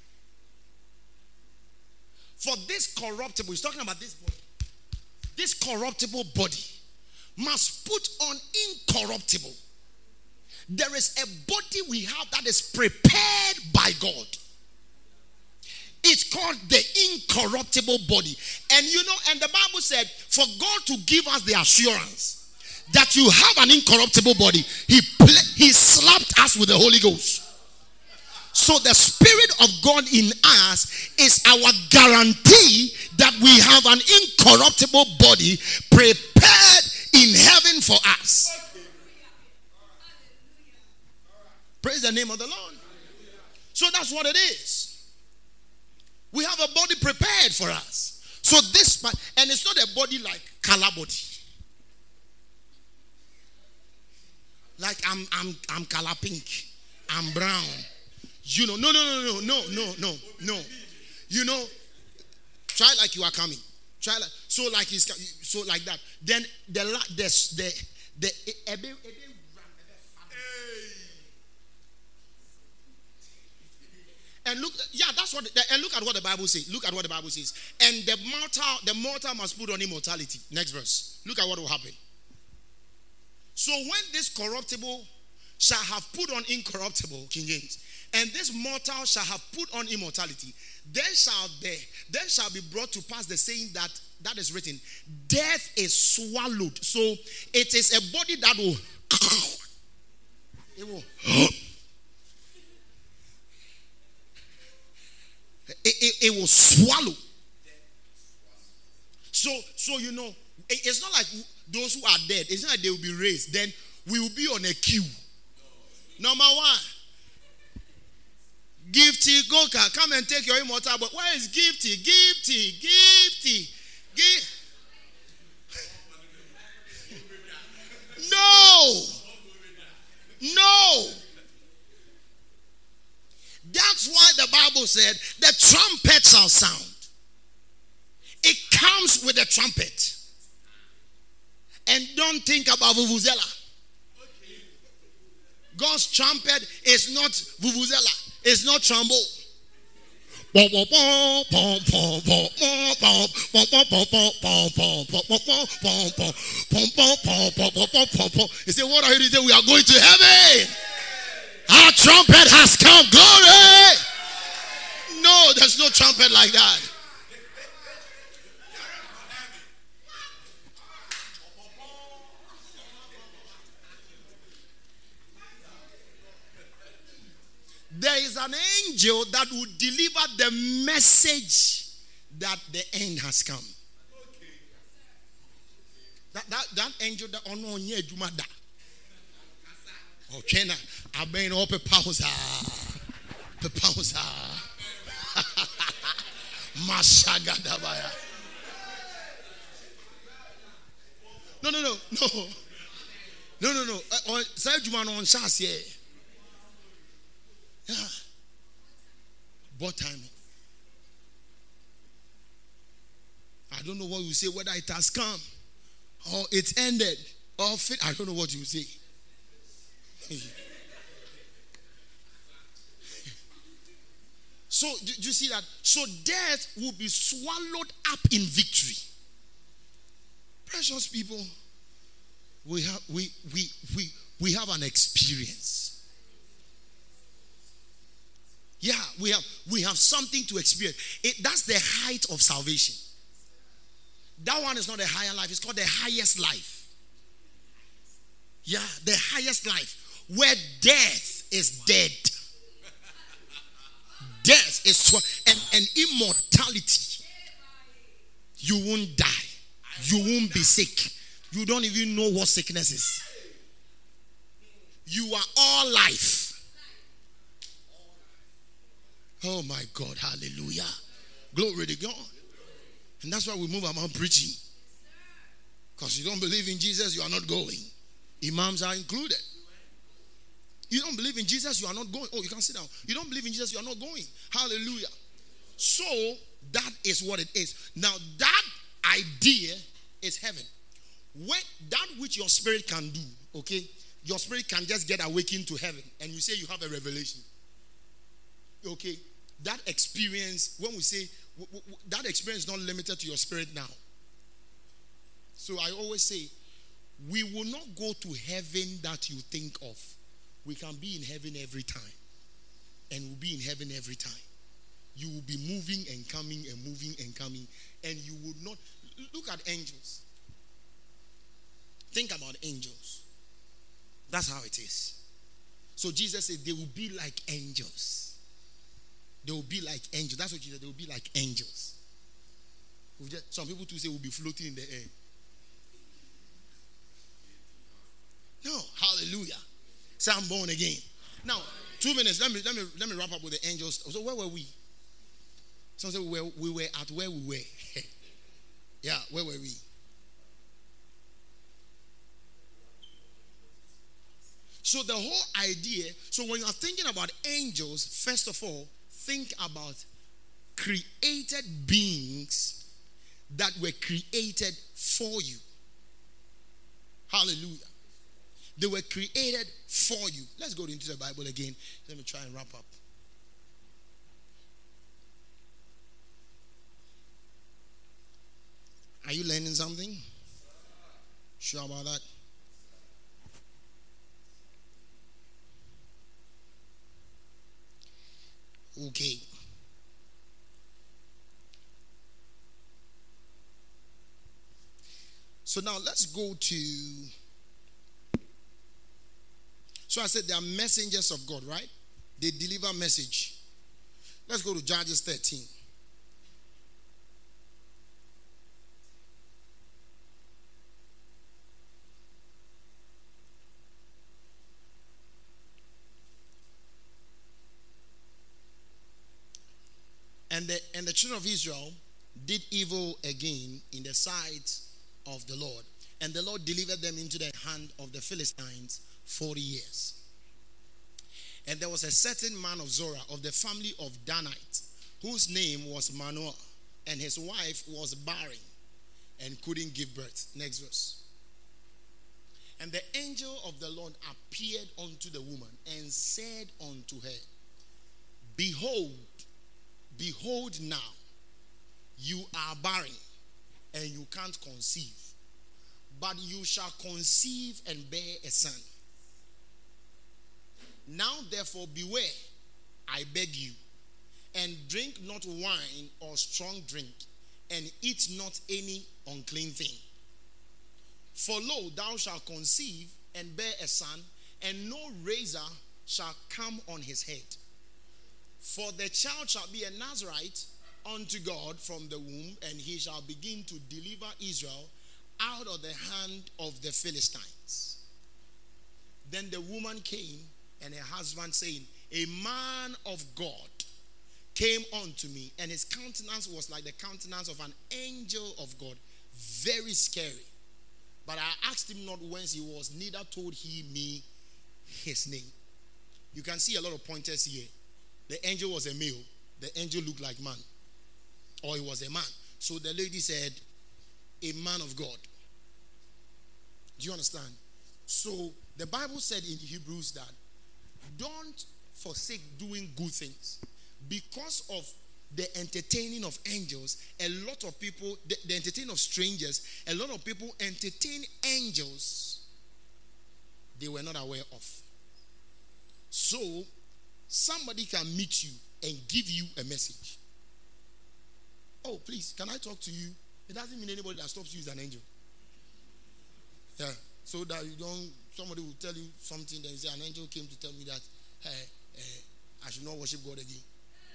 For this corruptible, he's talking about this body. This corruptible body must put on incorruptible. There is a body we have that is prepared by God. It's called the incorruptible body. And you know, and the Bible said, for God to give us the assurance that you have an incorruptible body, he, pl- he slapped us with the Holy Ghost. So the Spirit of God in us is our guarantee that we have an incorruptible body prepared in heaven for us. Praise the name of the Lord. So that's what it is. We have a body prepared for us. So this, and it's not a body like color body. Like I'm, I'm, I'm color pink. I'm brown. You know, no, no, no, no, no, no, no, no. You know, try like you are coming. Try like so, like he's so like that. Then the the the the. the And look, yeah, that's what. The, and look at what the Bible says. Look at what the Bible says. And the mortal, the mortal must put on immortality. Next verse. Look at what will happen. So when this corruptible shall have put on incorruptible, King James, and this mortal shall have put on immortality, then shall there then shall be brought to pass the saying that that is written, death is swallowed. So it is a body that will it will it, it, it will swallow. So so you know, it, it's not like those who are dead, it's not like they will be raised. Then we will be on a queue. Number one, Gifty, go come and take your immortal. But where is Gifty? Gifty, Gifty, Gifty. No, no. That's why the Bible said the trumpet shall sound. It comes with the trumpet. And don't think about vuvuzela. God's trumpet is not vuvuzela. It's not trombone. You say, what are you doing? We are going to heaven. Our trumpet has come. Glory. No, there's no trumpet like that. There is an angel that will deliver the message that the end has come. That that, that angel that ono nye adwuma da. Okay na aben o pe pausa. Pe pausa. Mashagadabaya. No no no no. No no no. On say adwuma no on chance here. Yeah. But time. I don't know what you say, whether it has come or it's ended or fit. I don't know what you say. So do, do you see that? So death will be swallowed up in victory. Precious people, we have we we we we have an experience. Yeah, we have we have something to experience. It, that's the height of salvation. That one is not a higher life. It's called the highest life. Yeah, the highest life. Where death is dead. Death is sw- and, and immortality. You won't die. You won't be sick. You don't even know what sickness is. You are all life. Oh my God, hallelujah. Glory to God. And that's why we move around preaching. Because you don't believe in Jesus, you are not going. Imams are included. You don't believe in Jesus, you are not going. Oh, you can sit down. You don't believe in Jesus, you are not going. Hallelujah. So, that is what it is. Now, that idea is heaven. When that which your spirit can do, okay, your spirit can just get awakened to heaven. And you say you have a revelation. Okay. That experience, when we say, w- w- that experience is not limited to your spirit now. So I always say, we will not go to heaven that you think of. We can be in heaven every time. And we'll be in heaven every time. You will be moving and coming and moving and coming. And you will not, look at angels. Think about angels. That's how it is. So Jesus said they will be like angels. They will be like angels. That's what Jesus said. They will be like angels. We'll just, some people too say we'll be floating in the air. No, hallelujah. Say I'm born again. Now, two minutes. Let me let me let me wrap up with the angels. So where were we? Some say we were, we were at where we were. Yeah, where were we? So the whole idea. So when you are thinking about angels, first of all, think about created beings that were created for you. Hallelujah. They were created for you. Let's go into the Bible again. Let me try and wrap up. Are you learning something? Sure about that? who came. So now let's go to. So I said they are messengers of God, right? They deliver message. Let's go to Judges thirteen. And the, and the children of Israel did evil again in the sight of the Lord. And the Lord delivered them into the hand of the Philistines forty years. And there was a certain man of Zorah of the family of Danites, whose name was Manoah, and his wife was barren and couldn't give birth. Next verse. And the angel of the Lord appeared unto the woman and said unto her, Behold, behold now, you are barren and you can't conceive, but you shall conceive and bear a son. Now therefore beware, I beg you, and drink not wine or strong drink, and eat not any unclean thing. For lo, thou shalt conceive and bear a son, and no razor shall come on his head. For the child shall be a Nazarite unto God from the womb, and he shall begin to deliver Israel out of the hand of the Philistines. Then the woman came, and her husband saying, A man of God came unto me, and his countenance was like the countenance of an angel of God, very scary. But I asked him not whence he was, neither told he me his name. You can see a lot of pointers here. The angel was a male. The angel looked like man. Or he was a man. So the lady said, a man of God. Do you understand? So the Bible said in Hebrews that don't forsake doing good things. Because of the entertaining of angels, a lot of people, the, the entertaining of strangers, a lot of people entertain angels they were not aware of. So somebody can meet you and give you a message. Oh, please, can I talk to you? It doesn't mean anybody that stops you is an angel. Yeah. So that you don't, somebody will tell you something, then you say, an angel came to tell me that, hey, hey, I should not worship God again.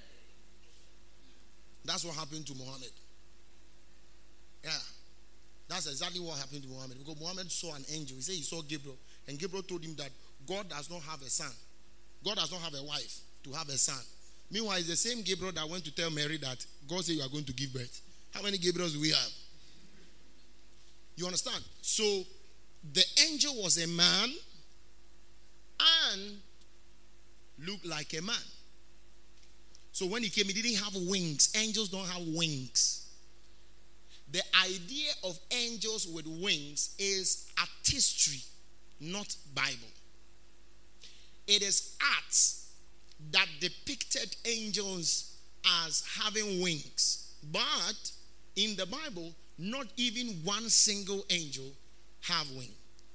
That's what happened to Muhammad. Yeah. That's exactly what happened to Muhammad. Because Muhammad saw an angel. He said he saw Gabriel. And Gabriel told him that God does not have a son. God does not have a wife to have a son. Meanwhile, it's the same Gabriel that went to tell Mary that God said you are going to give birth. How many Gabriels do we have? You understand? So, the angel was a man and looked like a man. So when he came, he didn't have wings. Angels don't have wings. The idea of angels with wings is artistry, not Bible. It is art that depicted angels as having wings. But in the Bible, not even one single angel have wings.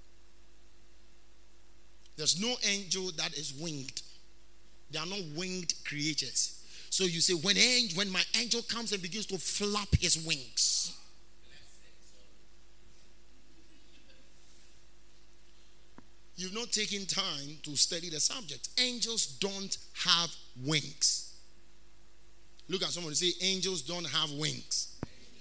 There's no angel that is winged. They are not winged creatures. So you say, when, angel, when my angel comes and begins to flap his wings. You've not taken time to study the subject. Angels don't have wings. Look at someone and say, angels don't have wings.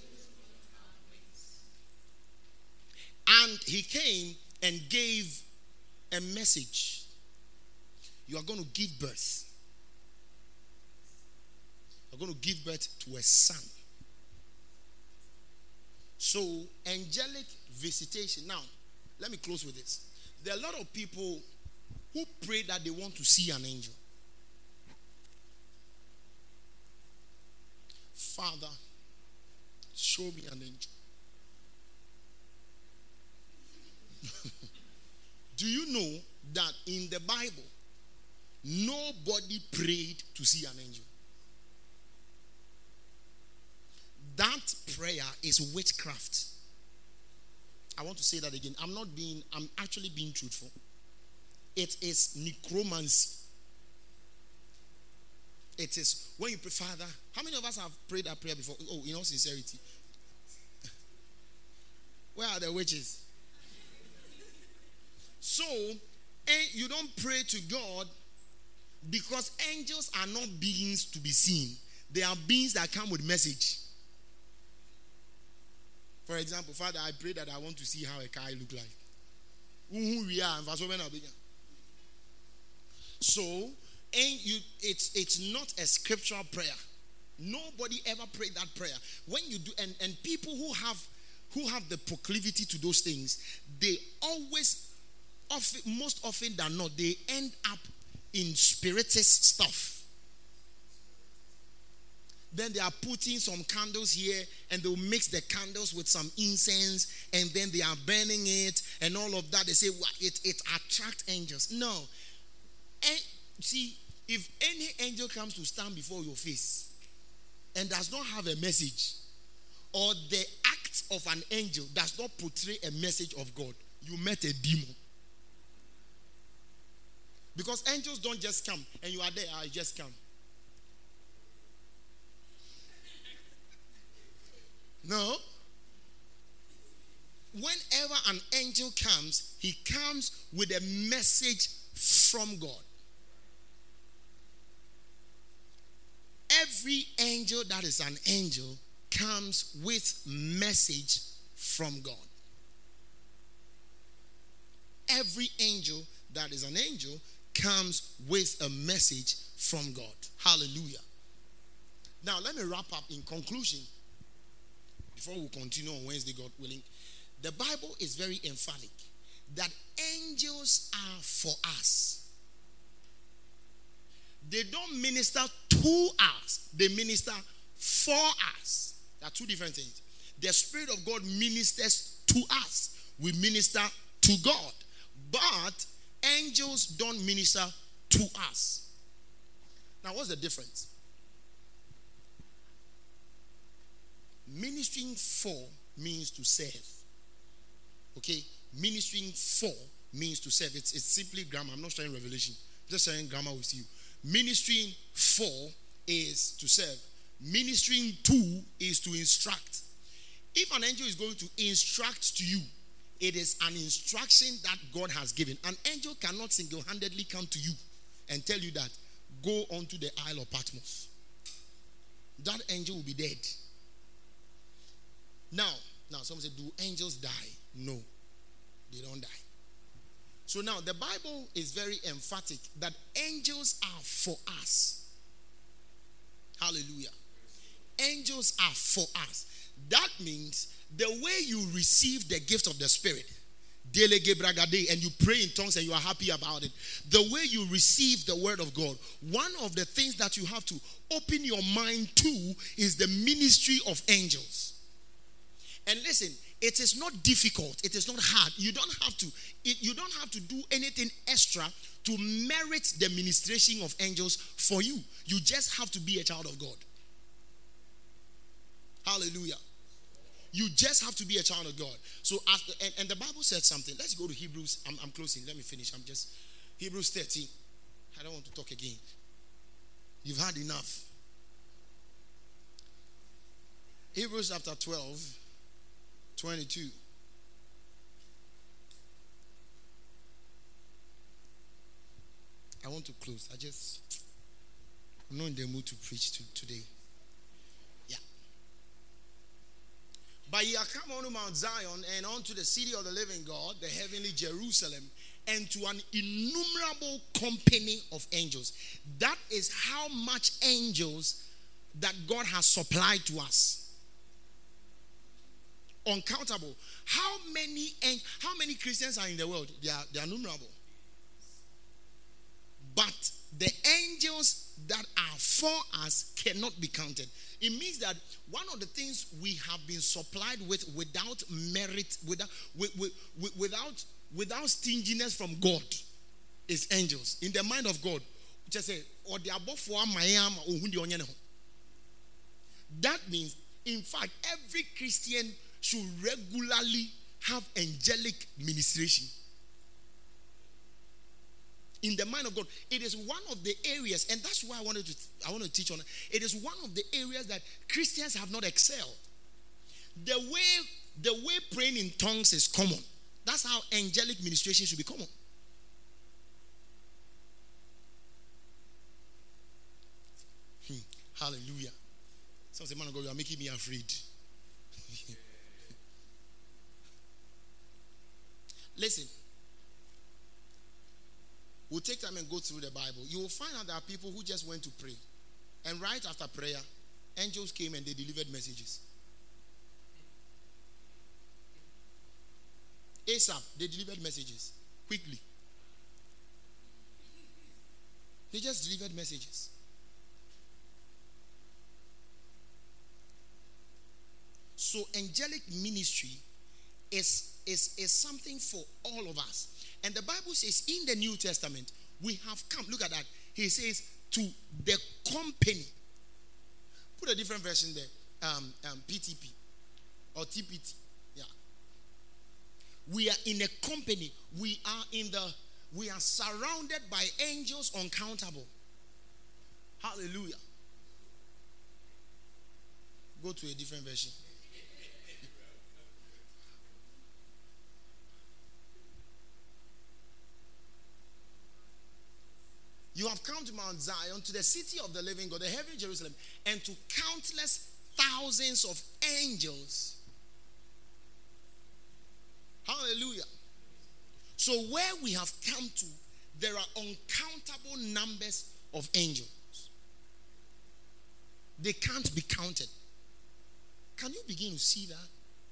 And he came and gave a message. You are going to give birth. You're going to give birth to a son. So, angelic visitation. Now, let me close with this. There are a lot of people who pray that they want to see an angel. Father, show me an angel. Do you know that in the Bible, nobody prayed to see an angel? That prayer is witchcraft. I want to say that again. I'm not being, I'm actually being truthful. It is necromancy. It is when you pray, Father. How many of us have prayed that prayer before? Oh, in all sincerity. Where are the witches? So, and you don't pray to God because angels are not beings to be seen. They are beings that come with message. For example, Father, I pray that I want to see how a car look like. Who we are, so, and you, it's it's not a scriptural prayer. Nobody ever prayed that prayer. When you do, and, and people who have who have the proclivity to those things, they always, often, most often than not, they end up in spiritist stuff. Then they are putting some candles here, and they'll mix the candles with some incense, and then they are burning it, and all of that. They say, well, it, it attracts angels. No. And see, if any angel comes to stand before your face and does not have a message, or the act of an angel does not portray a message of God, you met a demon. Because angels don't just come, and you are there, I just come. No. Whenever an angel comes, he comes with a message from God. Every angel that is an angel comes with message from God. Every angel that is an angel comes with a message from God. Hallelujah. Now let me wrap up in conclusion. Before we continue on Wednesday, God willing, the Bible is very emphatic that angels are for us. They don't minister to us, they minister for us. There are two different things. The Spirit of God ministers to us, we minister to God. But angels don't minister to us. Now, what's the difference? Ministering for means to serve. Okay? Ministering for means to serve. It's, it's simply grammar. I'm not sharing revelation. I'm just sharing grammar with you. Ministering for is to serve. Ministering to is to instruct. If an angel is going to instruct to you, it is an instruction that God has given. An angel cannot single-handedly come to you and tell you that go onto the Isle of Patmos. That angel will be dead. Now, now someone said, do angels die? No, they don't die. So now the Bible is very emphatic that angels are for us. Hallelujah. Angels are for us. That means the way you receive the gift of the Spirit, and you pray in tongues and you are happy about it, the way you receive the word of God, one of the things that you have to open your mind to is the ministry of angels. And listen, it is not difficult. It is not hard. You don't have to. It, you don't have to do anything extra to merit the ministration of angels for you. You just have to be a child of God. Hallelujah. You just have to be a child of God. So, after, and, and the Bible said something. Let's go to Hebrews. I'm, I'm closing. Let me finish. I'm just Hebrews thirteen. I don't want to talk again. You've had enough. Hebrews chapter twelve. twenty-two. I want to close. I just, I'm not in the mood to preach to, today. Yeah. But ye are come unto Mount Zion and unto the city of the living God, the heavenly Jerusalem, and to an innumerable company of angels. That is how much angels that God has supplied to us. Uncountable. How many how many Christians are in the world? They are, they are innumerable. But the angels that are for us cannot be counted. It means that one of the things we have been supplied with without merit, without without without stinginess from God, is angels. In the mind of God, just say, or the above for that means, in fact, every Christian should regularly have angelic ministration. in the mind of God. It is one of the areas, and that's why I wanted to I want to teach on it. It is one of the areas that Christians have not excelled. The way the way praying in tongues is common. That's how angelic ministration should be common. Hmm. Hallelujah. Some say, man of God, you are making me afraid. Listen. We'll take time and go through the Bible. You will find out there are people who just went to pray. And right after prayer, angels came and they delivered messages. ASAP, they delivered messages. Quickly. They just delivered messages. So angelic ministry is, is, is something for all of us. And the Bible says in the New Testament, we have come. Look at that. He says, to the company. Put a different version there. Um, um, P T P. Or T P T. Yeah. We are in a company. We are in the, we are surrounded by angels uncountable. Hallelujah. Go to a different version. You have come to Mount Zion, to the city of the living God, the heavenly Jerusalem, and to countless thousands of angels. Hallelujah. So where we have come to, there are uncountable numbers of angels. They can't be counted. Can you begin to see that?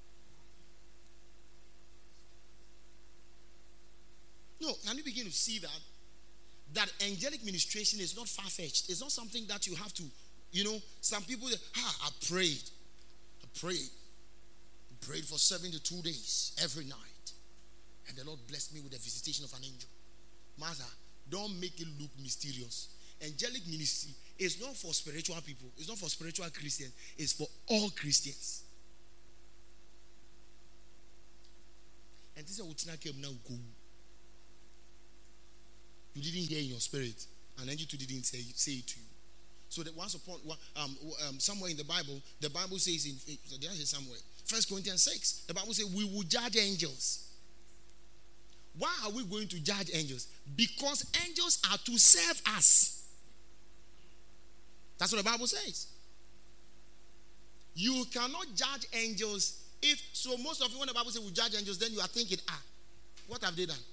No, can you begin to see that? That angelic ministration is not far-fetched. It's not something that you have to, you know, some people say, ah, I prayed. I prayed. I prayed for seventy-two days every night. And the Lord blessed me with the visitation of an angel. Martha, don't make it look mysterious. Angelic ministry is not for spiritual people. It's not for spiritual Christians. It's for all Christians. And this is what came now go. You didn't hear in your spirit, and angel too didn't say, say it to you. So that once upon um, um, somewhere in the Bible, the Bible says in did I say somewhere? First Corinthians six, the Bible says we will judge angels. Why are we going to judge angels? Because angels are to serve us. That's what the Bible says. You cannot judge angels if so. Most of you, when the Bible says we judge angels, then you are thinking, ah, what have they done?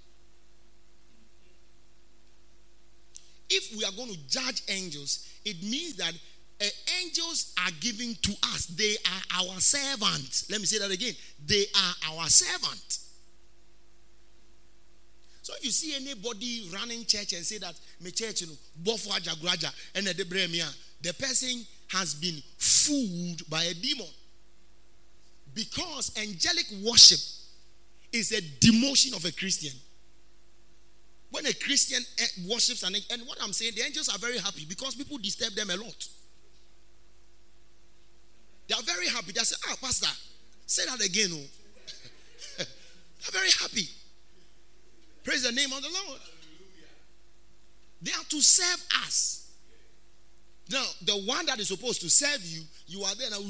If we are going to judge angels, it means that uh, angels are given to us. They are our servants. Let me say that again. They are our servant. So if you see anybody running church and say that me church, you know, bofo ajagraja and the bremia, the person has been fooled by a demon. Because angelic worship is a demotion of a Christian. When a Christian worships an angel, and what I'm saying, the angels are very happy because people disturb them a lot. They are very happy. They say, ah, Pastor, say that again. Oh. They're very happy. Praise the name of the Lord. They are to serve us. Now, the one that is supposed to serve you, you are there now.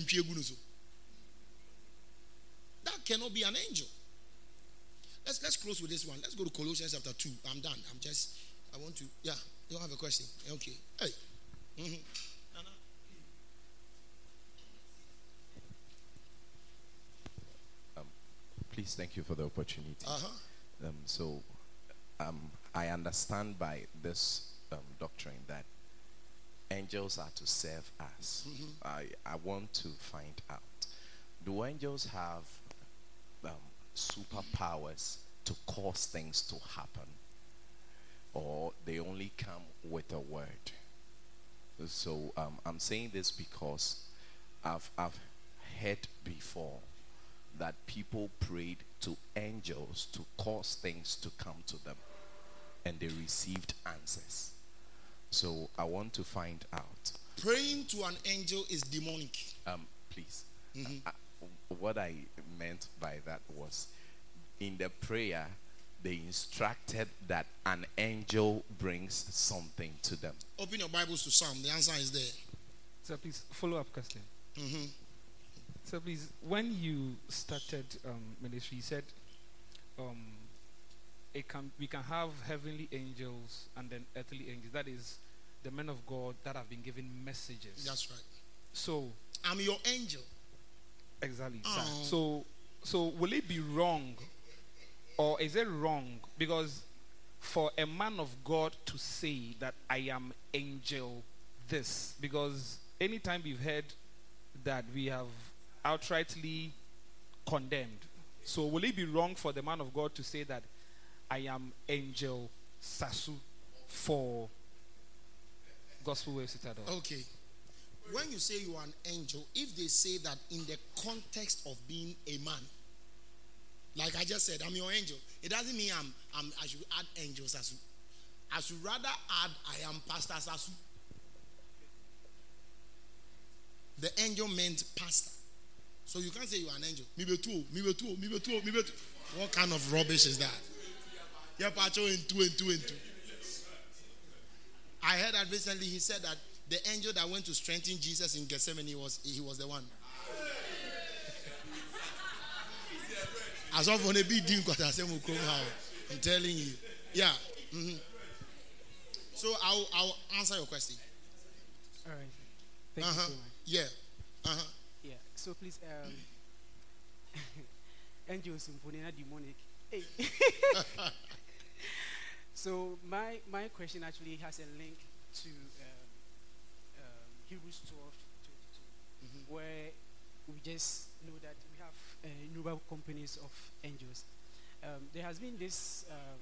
That cannot be an angel. Let's let's close with this one. Let's go to Colossians chapter two. I'm done. I'm just, I want to, yeah. You have a question? Okay. Hey. Mm-hmm. Um, please, thank you for the opportunity. Uh-huh. Um, so, um, I understand by this um, doctrine that angels are to serve us. Mm-hmm. I, I want to find out, do angels have um, superpowers to cause things to happen, or they only come with a word? So um, I'm saying this because I've, I've heard before that people prayed to angels to cause things to come to them, and they received answers. So I want to find out. Praying to an angel is demonic. Um, please. Mm-hmm. I, I, what I meant by that was, in the prayer, they instructed that an angel brings something to them. Open your Bibles to Psalm. The answer is there. So please, follow up question. Mm-hmm. So please, when you started um, ministry, you said um, it can we can have heavenly angels and then earthly angels. That is the men of God that have been given messages. That's right. So I'm your angel. exactly. Oh. Sir. So so will it be wrong, or is it wrong because for a man of God to say that I am angel this? Because anytime we've heard that, we have outrightly condemned. So will it be wrong for the man of God to say that I am angel Sasu for Gospel Wave Citadel? Okay. When you say you are an angel, if they say that in the context of being a man, like I just said, I'm your angel, it doesn't mean I'm, I'm I should add angel Sasu. I should rather add I am Pastor Sasu. The angel meant pastor. So you can't say you are an angel. Me be two, me be two, me be two, me be two. What kind of rubbish is that? Yeah, Pacho and two and two and two. I heard that recently. He said that the angel that went to strengthen Jesus in Gethsemane was he was the one. As of on a big deal, I'm telling you. Yeah. Mm-hmm. So I'll I'll answer your question. All right. Thank Uh-huh. you so much. Yeah. Uh-huh. Yeah. So please, um, angels Symphony demonic. Hey. So my my question actually has a link to um, um, Hebrews twelve twenty-two, Mm-hmm. where we just know that we have uh, innumerable companies of angels. Um, there has been this um,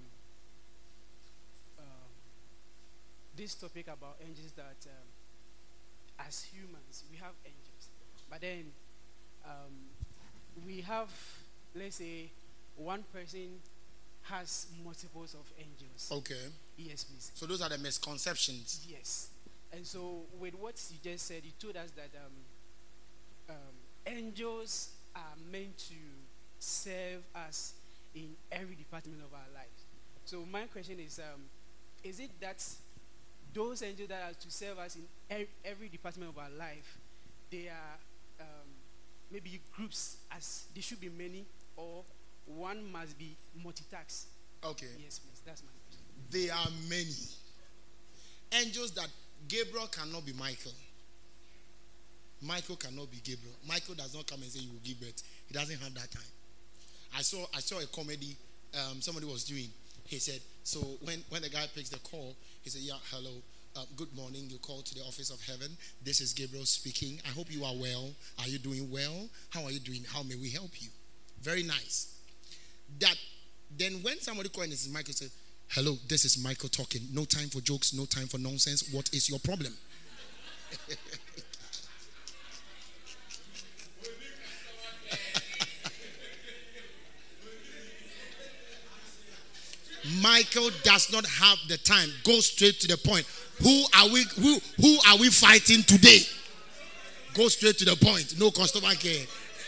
um, this topic about angels that um, as humans we have angels, but then um, we have, let's say, one person has multiples of angels. Okay. Yes, please. So those are the misconceptions. Yes. And so with what you just said, you told us that um, um, angels are meant to serve us in every department of our lives. So my question is, um, is it that those angels that are to serve us in every, every department of our life, they are um, maybe groups, as they should be many, or one must be multitask? Okay. Yes, please. That's my question. There are many angels that Gabriel cannot be Michael. Michael cannot be Gabriel. Michael does not come and say he will give birth. He doesn't have that time. I saw I saw a comedy um, somebody was doing. He said, so when, when the guy picks the call, he said, yeah, hello, uh, good morning. You called to the office of heaven. This is Gabriel speaking. I hope you are well. Are you doing well? How are you doing? How may we help you? Very nice. That then when somebody called and this is Michael, said, hello, this is Michael talking. No time for jokes, no time for nonsense. What is your problem? Michael does not have the time. Go straight to the point. Who are we who who are we fighting today? Go straight to the point. No customer care.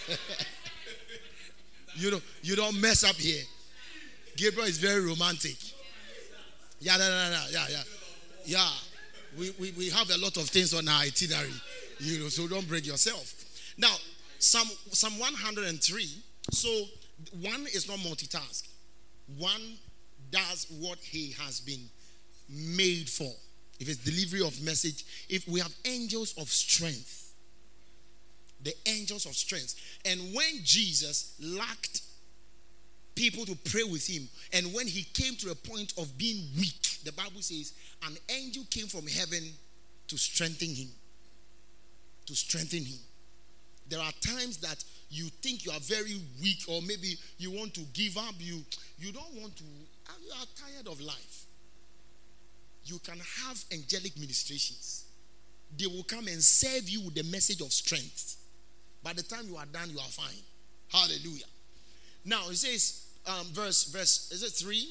you don't you don't mess up here. Gabriel is very romantic. Yeah, yeah, yeah, yeah, yeah. Yeah. We, we, we have a lot of things on our itinerary. You know, so don't break yourself. Now, Psalm Psalm one hundred three. So one is not multitask. One does what he has been made for. If it's delivery of message, if we have angels of strength, the angels of strength. And when Jesus lacked people to pray with him, and when he came to a point of being weak, the Bible says an angel came from heaven to strengthen him. To strengthen him. There are times that you think you are very weak, or maybe you want to give up. You, you don't want to, you are tired of life. You can have angelic ministrations. They will come and serve you with the message of strength. By the time you are done, you are fine. Hallelujah. Now it says, um, verse, verse, is it three?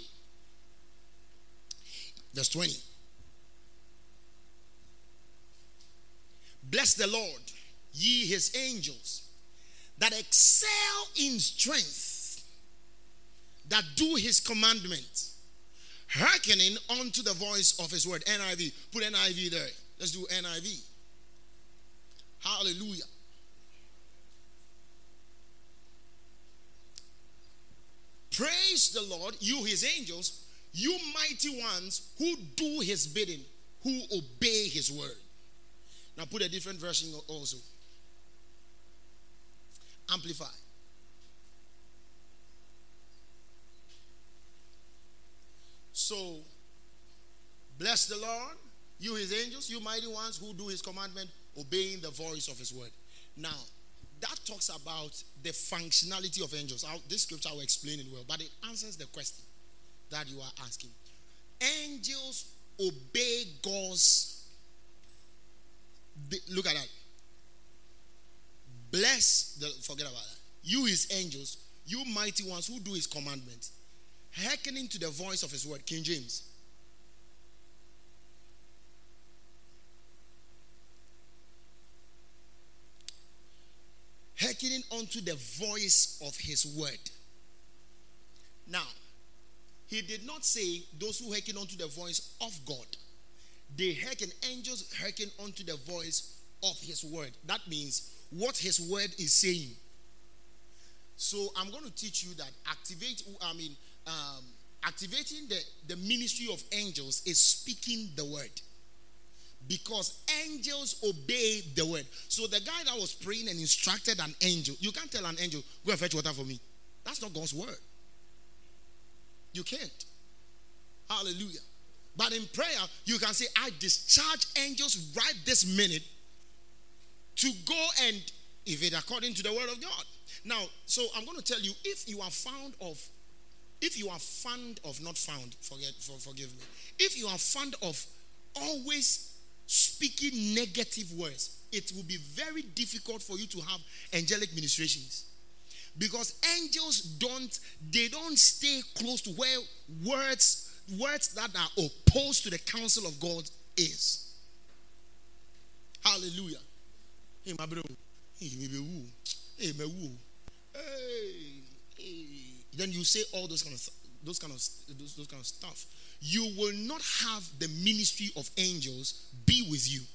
Verse twenty. Bless the Lord, ye his angels, that excel in strength, that do his commandments, hearkening unto the voice of his word. N I V. Put N I V there. Let's do N I V. Hallelujah. Praise the Lord, you his angels, you mighty ones who do his bidding, who obey his word. Now put a different version also. Amplify. So, bless the Lord, you his angels, you mighty ones who do his commandment, obeying the voice of his word. Now, that talks about the functionality of angels. I'll, this scripture will explain it well, but it answers the question that you are asking. Angels obey God's. Look at that. Bless the. Forget about that. You his angels, you mighty ones who do his commandments, hearkening to the voice of his word. King James. Hearkening unto the voice of his word. Now, he did not say those who hearken unto the voice of God. They hearken, angels hearken unto the voice of his word. That means what his word is saying. So I'm going to teach you that activate, I mean, um, activating the, the ministry of angels is speaking the word. Because angels obey the word. So the guy that was praying and instructed an angel, you can't tell an angel, go and fetch water for me. That's not God's word. You can't. Hallelujah. But in prayer, you can say, I discharge angels right this minute to go and, if it according to the word of God. Now, so I'm going to tell you, if you are found of, if you are fond of, not found, forget, for, forgive me. If you are fond of always speaking negative words, it will be very difficult for you to have angelic ministrations. Because angels don't, they don't stay close to where words, words that are opposed to the counsel of God is. Hallelujah. Hey, my bro. Hey, me be woo. Hey, me woo. Hey, hey. Then you say all those kind of those kind of those, those kind of stuff. You will not have the ministry of angels be with you.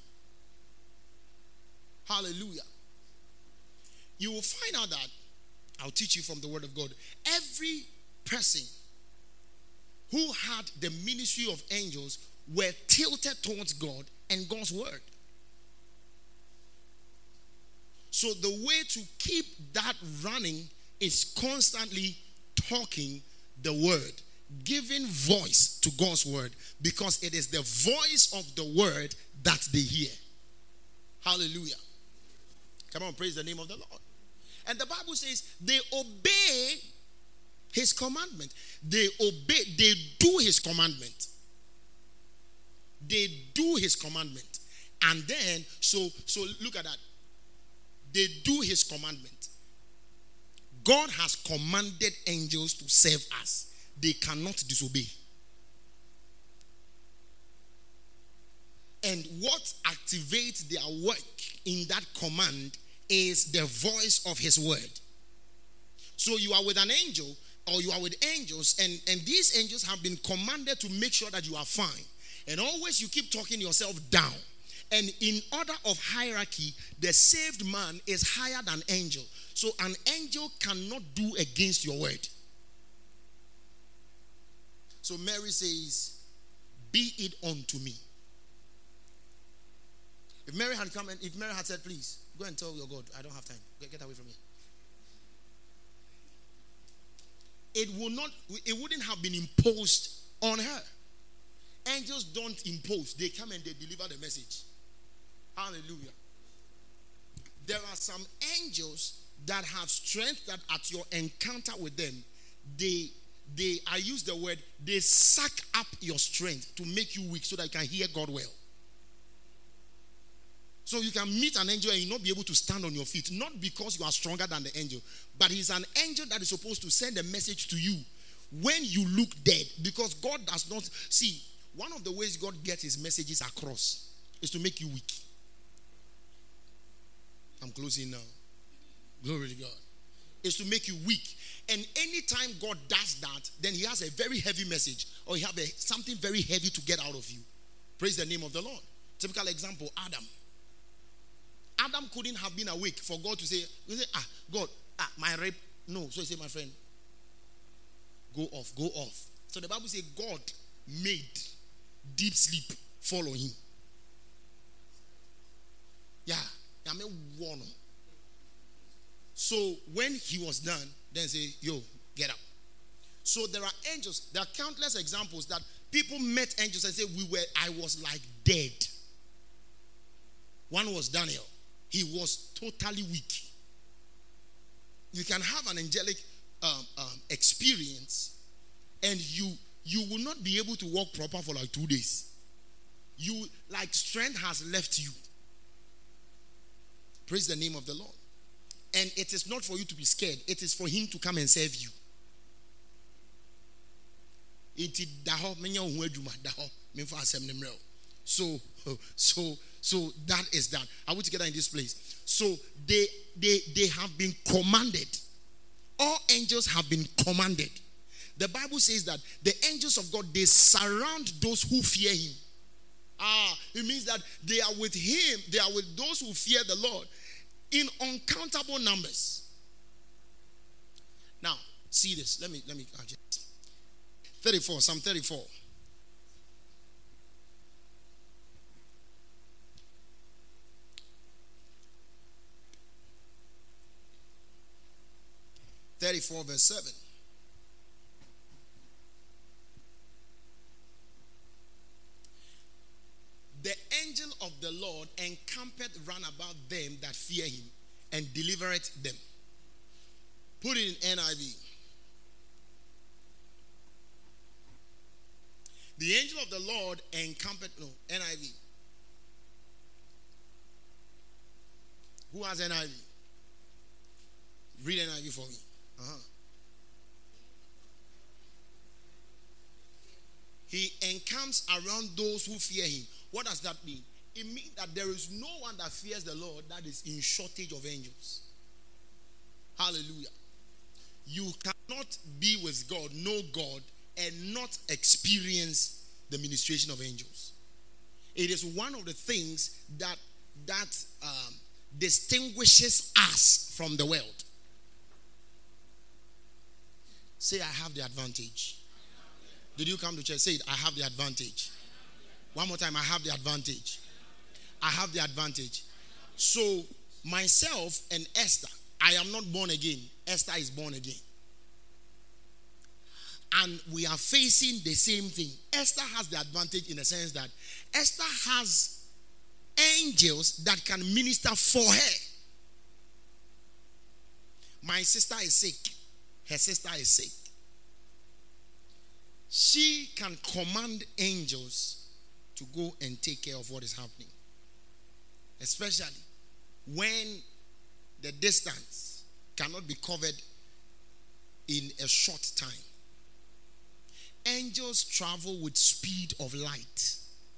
Hallelujah. You will find out that, I'll teach you from the word of God, every person who had the ministry of angels were tilted towards God and God's word. So the way to keep that running is constantly talking the word, giving voice to God's word, because it is the voice of the word that they hear. Hallelujah. Come on, praise the name of the Lord. And the Bible says they obey his commandment. They obey, they do his commandment. They do his commandment. And then, so, so look at that. They do his commandment. God has commanded angels to serve us. They cannot disobey. And what activates their work in that command is the voice of his word. So you are with an angel, or you are with angels, and, and these angels have been commanded to make sure that you are fine. And always you keep talking yourself down. And in order of hierarchy, the saved man is higher than angel. So an angel cannot do against your word. So Mary says, be it unto me. If Mary had come and if Mary had said, please, go and tell your God, I don't have time. Get, get away from me. It would not, it wouldn't have been imposed on her. Angels don't impose. They come and they deliver the message. Hallelujah. There are some angels that have strength that at your encounter with them, they, they, I use the word, they suck up your strength to make you weak so that you can hear God well. So you can meet an angel and you not be able to stand on your feet. Not because you are stronger than the angel, but he's an angel that is supposed to send a message to you when you look dead. Because God does not, see, one of the ways God gets his messages across is to make you weak. I'm closing now. Glory to God. is to make you weak. And anytime God does that, then he has a very heavy message, or he have a, something very heavy to get out of you. Praise the name of the Lord. Typical example, Adam. Adam couldn't have been awake for God to say, you say ah, God, ah, my rape. No. So he said, my friend, go off, go off. So the Bible says God made deep sleep fall on him. Yeah. I mean, one. So when he was done, then say, yo, get up. So there are angels. There are countless examples that people met angels and said, we were, I was like dead. One was Daniel. He was totally weak. You can have an angelic um, um, experience, and you you will not be able to walk proper for like two days. You, like, strength has left you. Praise the name of the Lord. And it is not for you to be scared. It is for him to come and serve you. So, so, so that is that. Are we together in this place? So they, they, they have been commanded. All angels have been commanded. The Bible says that the angels of God, they surround those who fear him. Ah, it means that they are with him. They are with those who fear the Lord in uncountable numbers. Now, see this. Let me, let me, just thirty-four, Psalm thirty-four. thirty-four, verse seven. The angel of the Lord encampeth round about them that fear him, and delivereth them. Put it in N I V. The angel of the Lord encampeth, no, N I V. Who has N I V? Read N I V for me. Uh-huh. He encamps around those who fear him. What does that mean? It means that there is no one that fears the Lord that is in shortage of angels. Hallelujah. You cannot be with God, know God, and not experience the ministration of angels. It is one of the things that that um, distinguishes us from the world. Say, I have the advantage. Did you come to church? Say it, I have the advantage. One more time, I have the advantage. I have the advantage. So, myself and Esther, I am not born again. Esther is born again. And we are facing the same thing. Esther has the advantage in the sense that Esther has angels that can minister for her. My sister is sick. Her sister is sick. She can command angels to go and take care of what is happening. Especially when the distance cannot be covered in a short time. Angels travel with speed of light.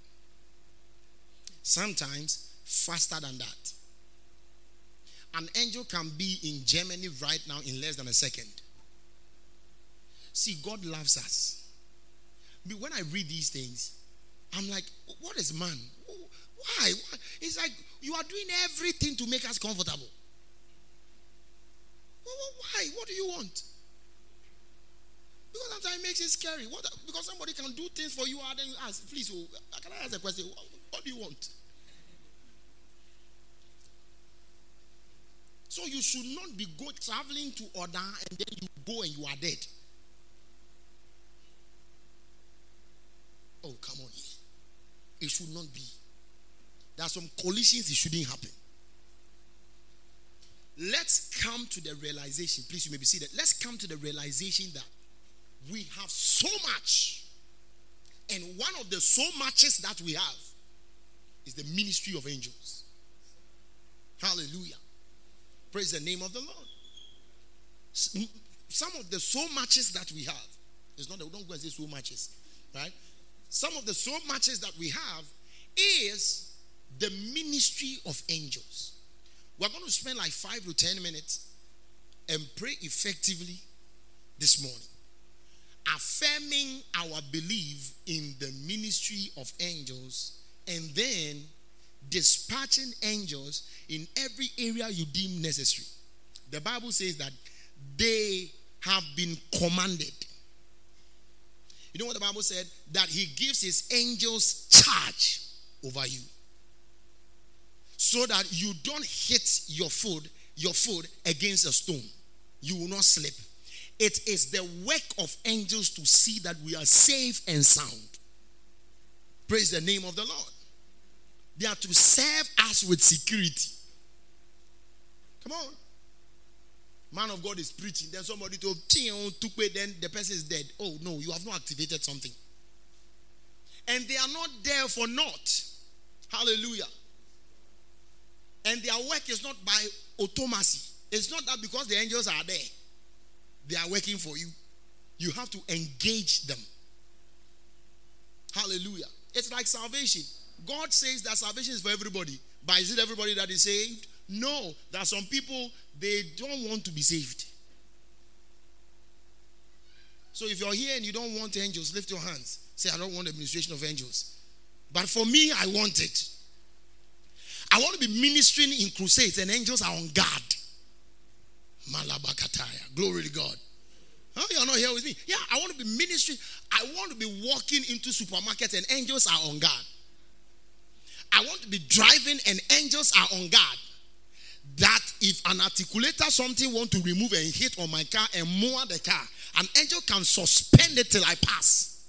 Sometimes faster than that. An angel can be in Germany right now in less than a second. See, God loves us. But when I read these things, I'm like, what is man? Why? It's like you are doing everything to make us comfortable. Why? What do you want? Because sometimes it makes it scary. What, because somebody can do things for you and then you ask, please, oh, can I ask a question? What, what do you want? So you should not be go traveling to order and then you go and you are dead. Oh, come on here. It should not be. There are some collisions, it shouldn't happen. Let's come to the realization, please, you may be seated. Let's come to the realization that we have so much. And one of the so muches that we have is the ministry of angels. Hallelujah. Praise the name of the Lord. Some of the so muches that we have, it's not that we don't go and say so muches, right? Some of the so muches that we have is the ministry of angels. We're going to spend like five to ten minutes and pray effectively this morning, affirming our belief in the ministry of angels and then dispatching angels in every area you deem necessary. The Bible says that they have been commanded. You know what the Bible said? That he gives his angels charge over you, so that you don't hit your foot, your foot against a stone. You will not slip. It is the work of angels to see that we are safe and sound. Praise the name of the Lord. They are to serve us with security. Come on. Man of God is preaching. Then somebody told, then the person is dead. Oh, no, you have not activated something. And they are not there for naught. Hallelujah. And their work is not by automacy. It's not that because the angels are there, they are working for you. You have to engage them. Hallelujah. It's like salvation. God says that salvation is for everybody. But is it everybody that is saved? No. There are some people, they don't want to be saved. So if you're here and you don't want angels, lift your hands. Say, I don't want the administration of angels. But for me, I want it. I want to be ministering in crusades and angels are on guard. Malabakataya. Glory to God. Oh, you're not here with me. Yeah, I want to be ministering. I want to be walking into supermarkets and angels are on guard. I want to be driving and angels are on guard. That if an articulator something want to remove and hit on my car and moor the car, an angel can suspend it till I pass.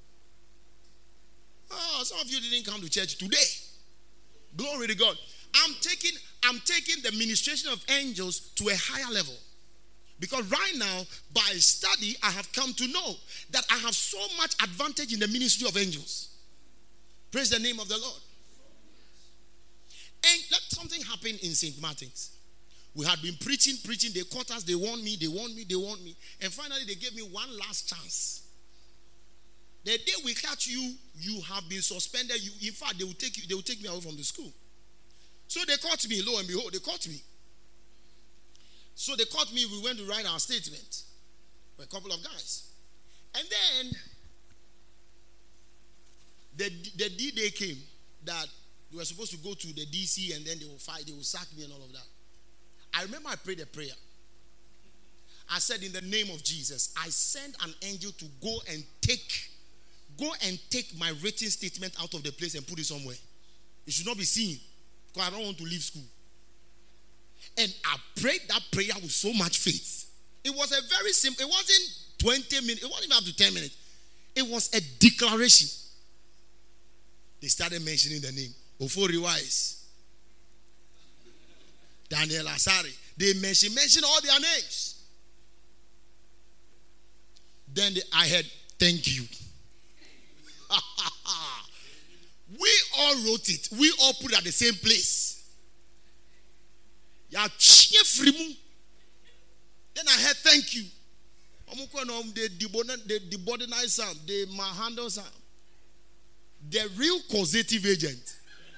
Oh, some of you didn't come to church today. Glory to God. I'm taking, I'm taking the ministration of angels to a higher level. Because right now, by study, I have come to know that I have so much advantage in the ministry of angels. Praise the name of the Lord. And let something happen in Saint Martin's. We had been preaching, preaching. They caught us. They warned me. They warned me. They warned me. And finally, they gave me one last chance. The day we catch you, you have been suspended. You, in fact, they will take you. They will take me away from the school. So they caught me. Lo and behold, they caught me. So they caught me. We went to write our statement. For a couple of guys, and then the the D-Day came that we were supposed to go to the D C and then they will fight. They will sack me and all of that. I remember I prayed a prayer. I said, in the name of Jesus, I send an angel to go and take, go and take my written statement out of the place and put it somewhere. It should not be seen because I don't want to leave school. And I prayed that prayer with so much faith. It was a very simple, it wasn't twenty minutes, it wasn't even up to ten minutes. It was a declaration. They started mentioning the name. Ofori Wise, Daniel Asari. They mentioned, mentioned all their names. Then they, I heard, thank you. We all wrote it. We all put it at the same place. Then I heard, thank you. They debordenize some. They handle some. The real causative agent.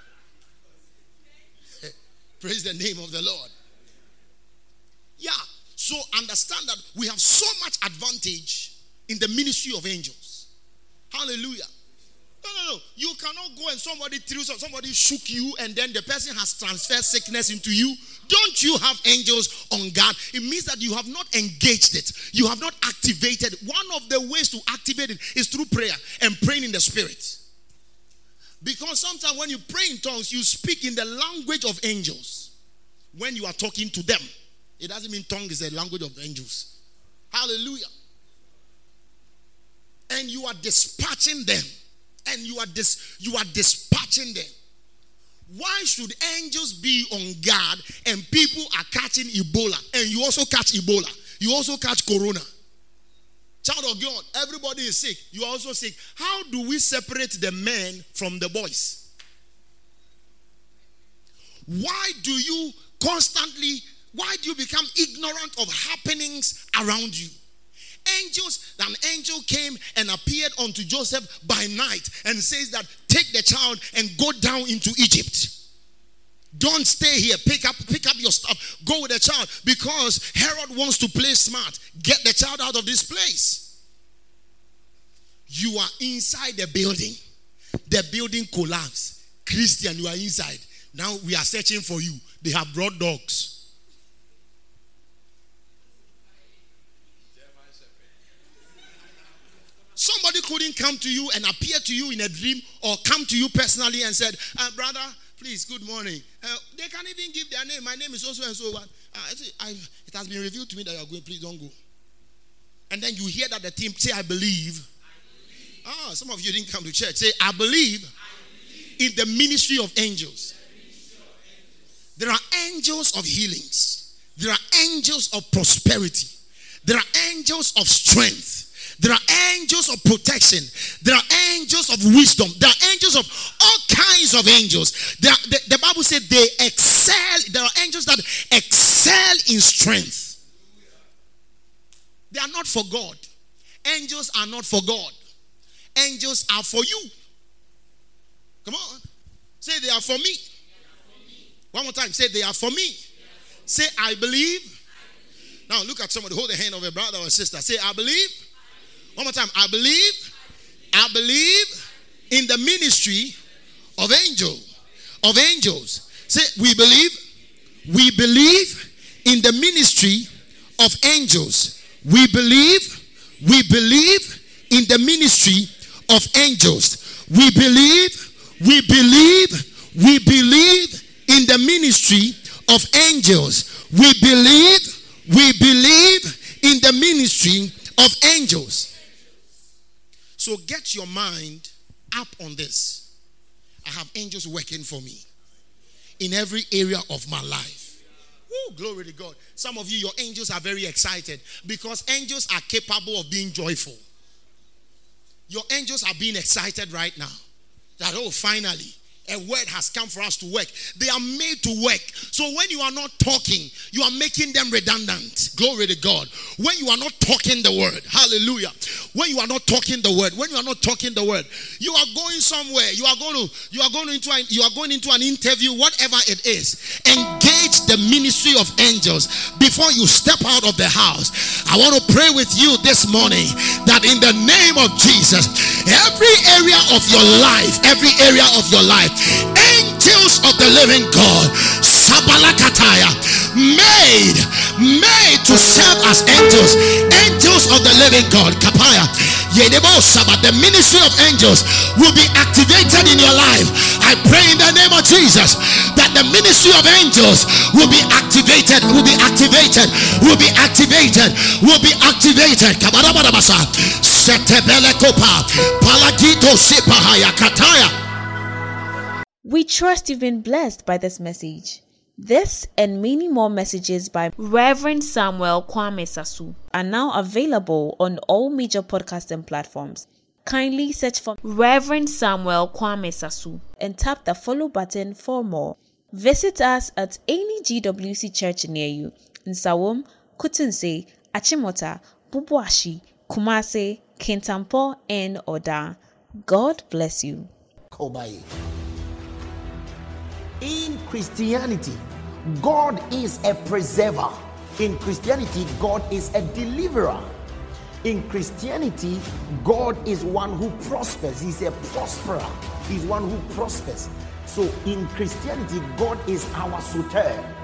Praise the name of the Lord. Yeah. So understand that we have so much advantage in the ministry of angels. Hallelujah. No, no, no. You cannot go and somebody threw somebody shook you and then the person has transferred sickness into you. Don't you have angels on guard? It means that you have not engaged it. You have not activated. One of the ways to activate it is through prayer and praying in the spirit. Because sometimes when you pray in tongues, you speak in the language of angels. When you are talking to them, it doesn't mean tongue is a language of angels. Hallelujah. And you are dispatching them. And you are dis- you are dispatching them. Why should angels be on guard and people are catching Ebola and you also catch Ebola? You also catch Corona. Child of God, everybody is sick. You are also sick. How do we separate the men from the boys? Why do you constantly, why do you become ignorant of happenings around you? Angels, an angel came and appeared unto Joseph by night and says that take the child and go down into Egypt. Don't stay here. Pick up, pick up your stuff. Go with the child. Because Herod wants to play smart. Get the child out of this place. You are inside the building. The building collapsed. Christian, you are inside. Now we are searching for you. They have brought dogs. Somebody couldn't come to you and appear to you in a dream or come to you personally and said, uh, brother, please, good morning. Uh, they can't even give their name. My name is also and so on. Uh, I, it has been revealed to me that you are going. Please don't go. And then you hear that the team say, I believe. I believe. Ah, some of you didn't come to church. Say, I believe, I believe in the ministry of angels. There are angels of healings. There are angels of prosperity. There are angels of strength. There are angels of protection. There are angels of wisdom. There are angels of all kinds of angels. There are, the, the Bible said they excel. There are angels that excel in strength. They are not for God. Angels are not for God. Angels are for you. Come on. Say they are for me. One more time. Say they are for me. Say I believe. Now look at somebody. Hold the hand of a brother or sister. Say I believe. One more time. I believe. I believe in the ministry of angels. Of angels. Say we believe. We believe in the ministry of angels. We believe. We believe in the ministry of angels. We believe. We believe. We believe in the ministry of angels. We believe. We believe in the ministry of angels. So get your mind up on this. I have angels working for me in every area of my life. Woo, glory to God. Some of you, your angels are very excited because angels are capable of being joyful. Your angels are being excited right now. That, oh, finally, a word has come for us to work. They are made to work. So when you are not talking, you are making them redundant. Glory to God. When you are not talking the word, hallelujah. When you are not talking the word, when you are not talking the word, you are going somewhere. You are going to, you are going into, a, you are going into an interview, whatever it is. Engage the ministry of angels before you step out of the house. I want to pray with you this morning that in the name of Jesus, every area of your life, every area of your life, angels of the living God, Sabalakataya, made, made to serve as angels, angels of the living God, Kapaya, Yedebo Saba, the ministry of angels will be activated in your life. I pray in the name of Jesus that the ministry of angels will be activated, will be activated, will be activated, will be activated. Kabarabasa, Setebelekopa, Palagito Sipahaya Kataya. We trust you've been blessed by this message. This and many more messages by Reverend Samuel Kwame Sasu are now available on all major podcasting platforms. Kindly search for Reverend Samuel Kwame Sasu and tap the follow button for more. Visit us at any G W C church near you in Sawum, Kutunse, Achimota, Bubuashi, Kumase, Kintampo, and Oda. God bless you. Kobai. In Christianity, God is a preserver. In Christianity, God is a deliverer. In Christianity, God is one who prospers. He's a prosperer. He's one who prospers. So in Christianity, God is our soter.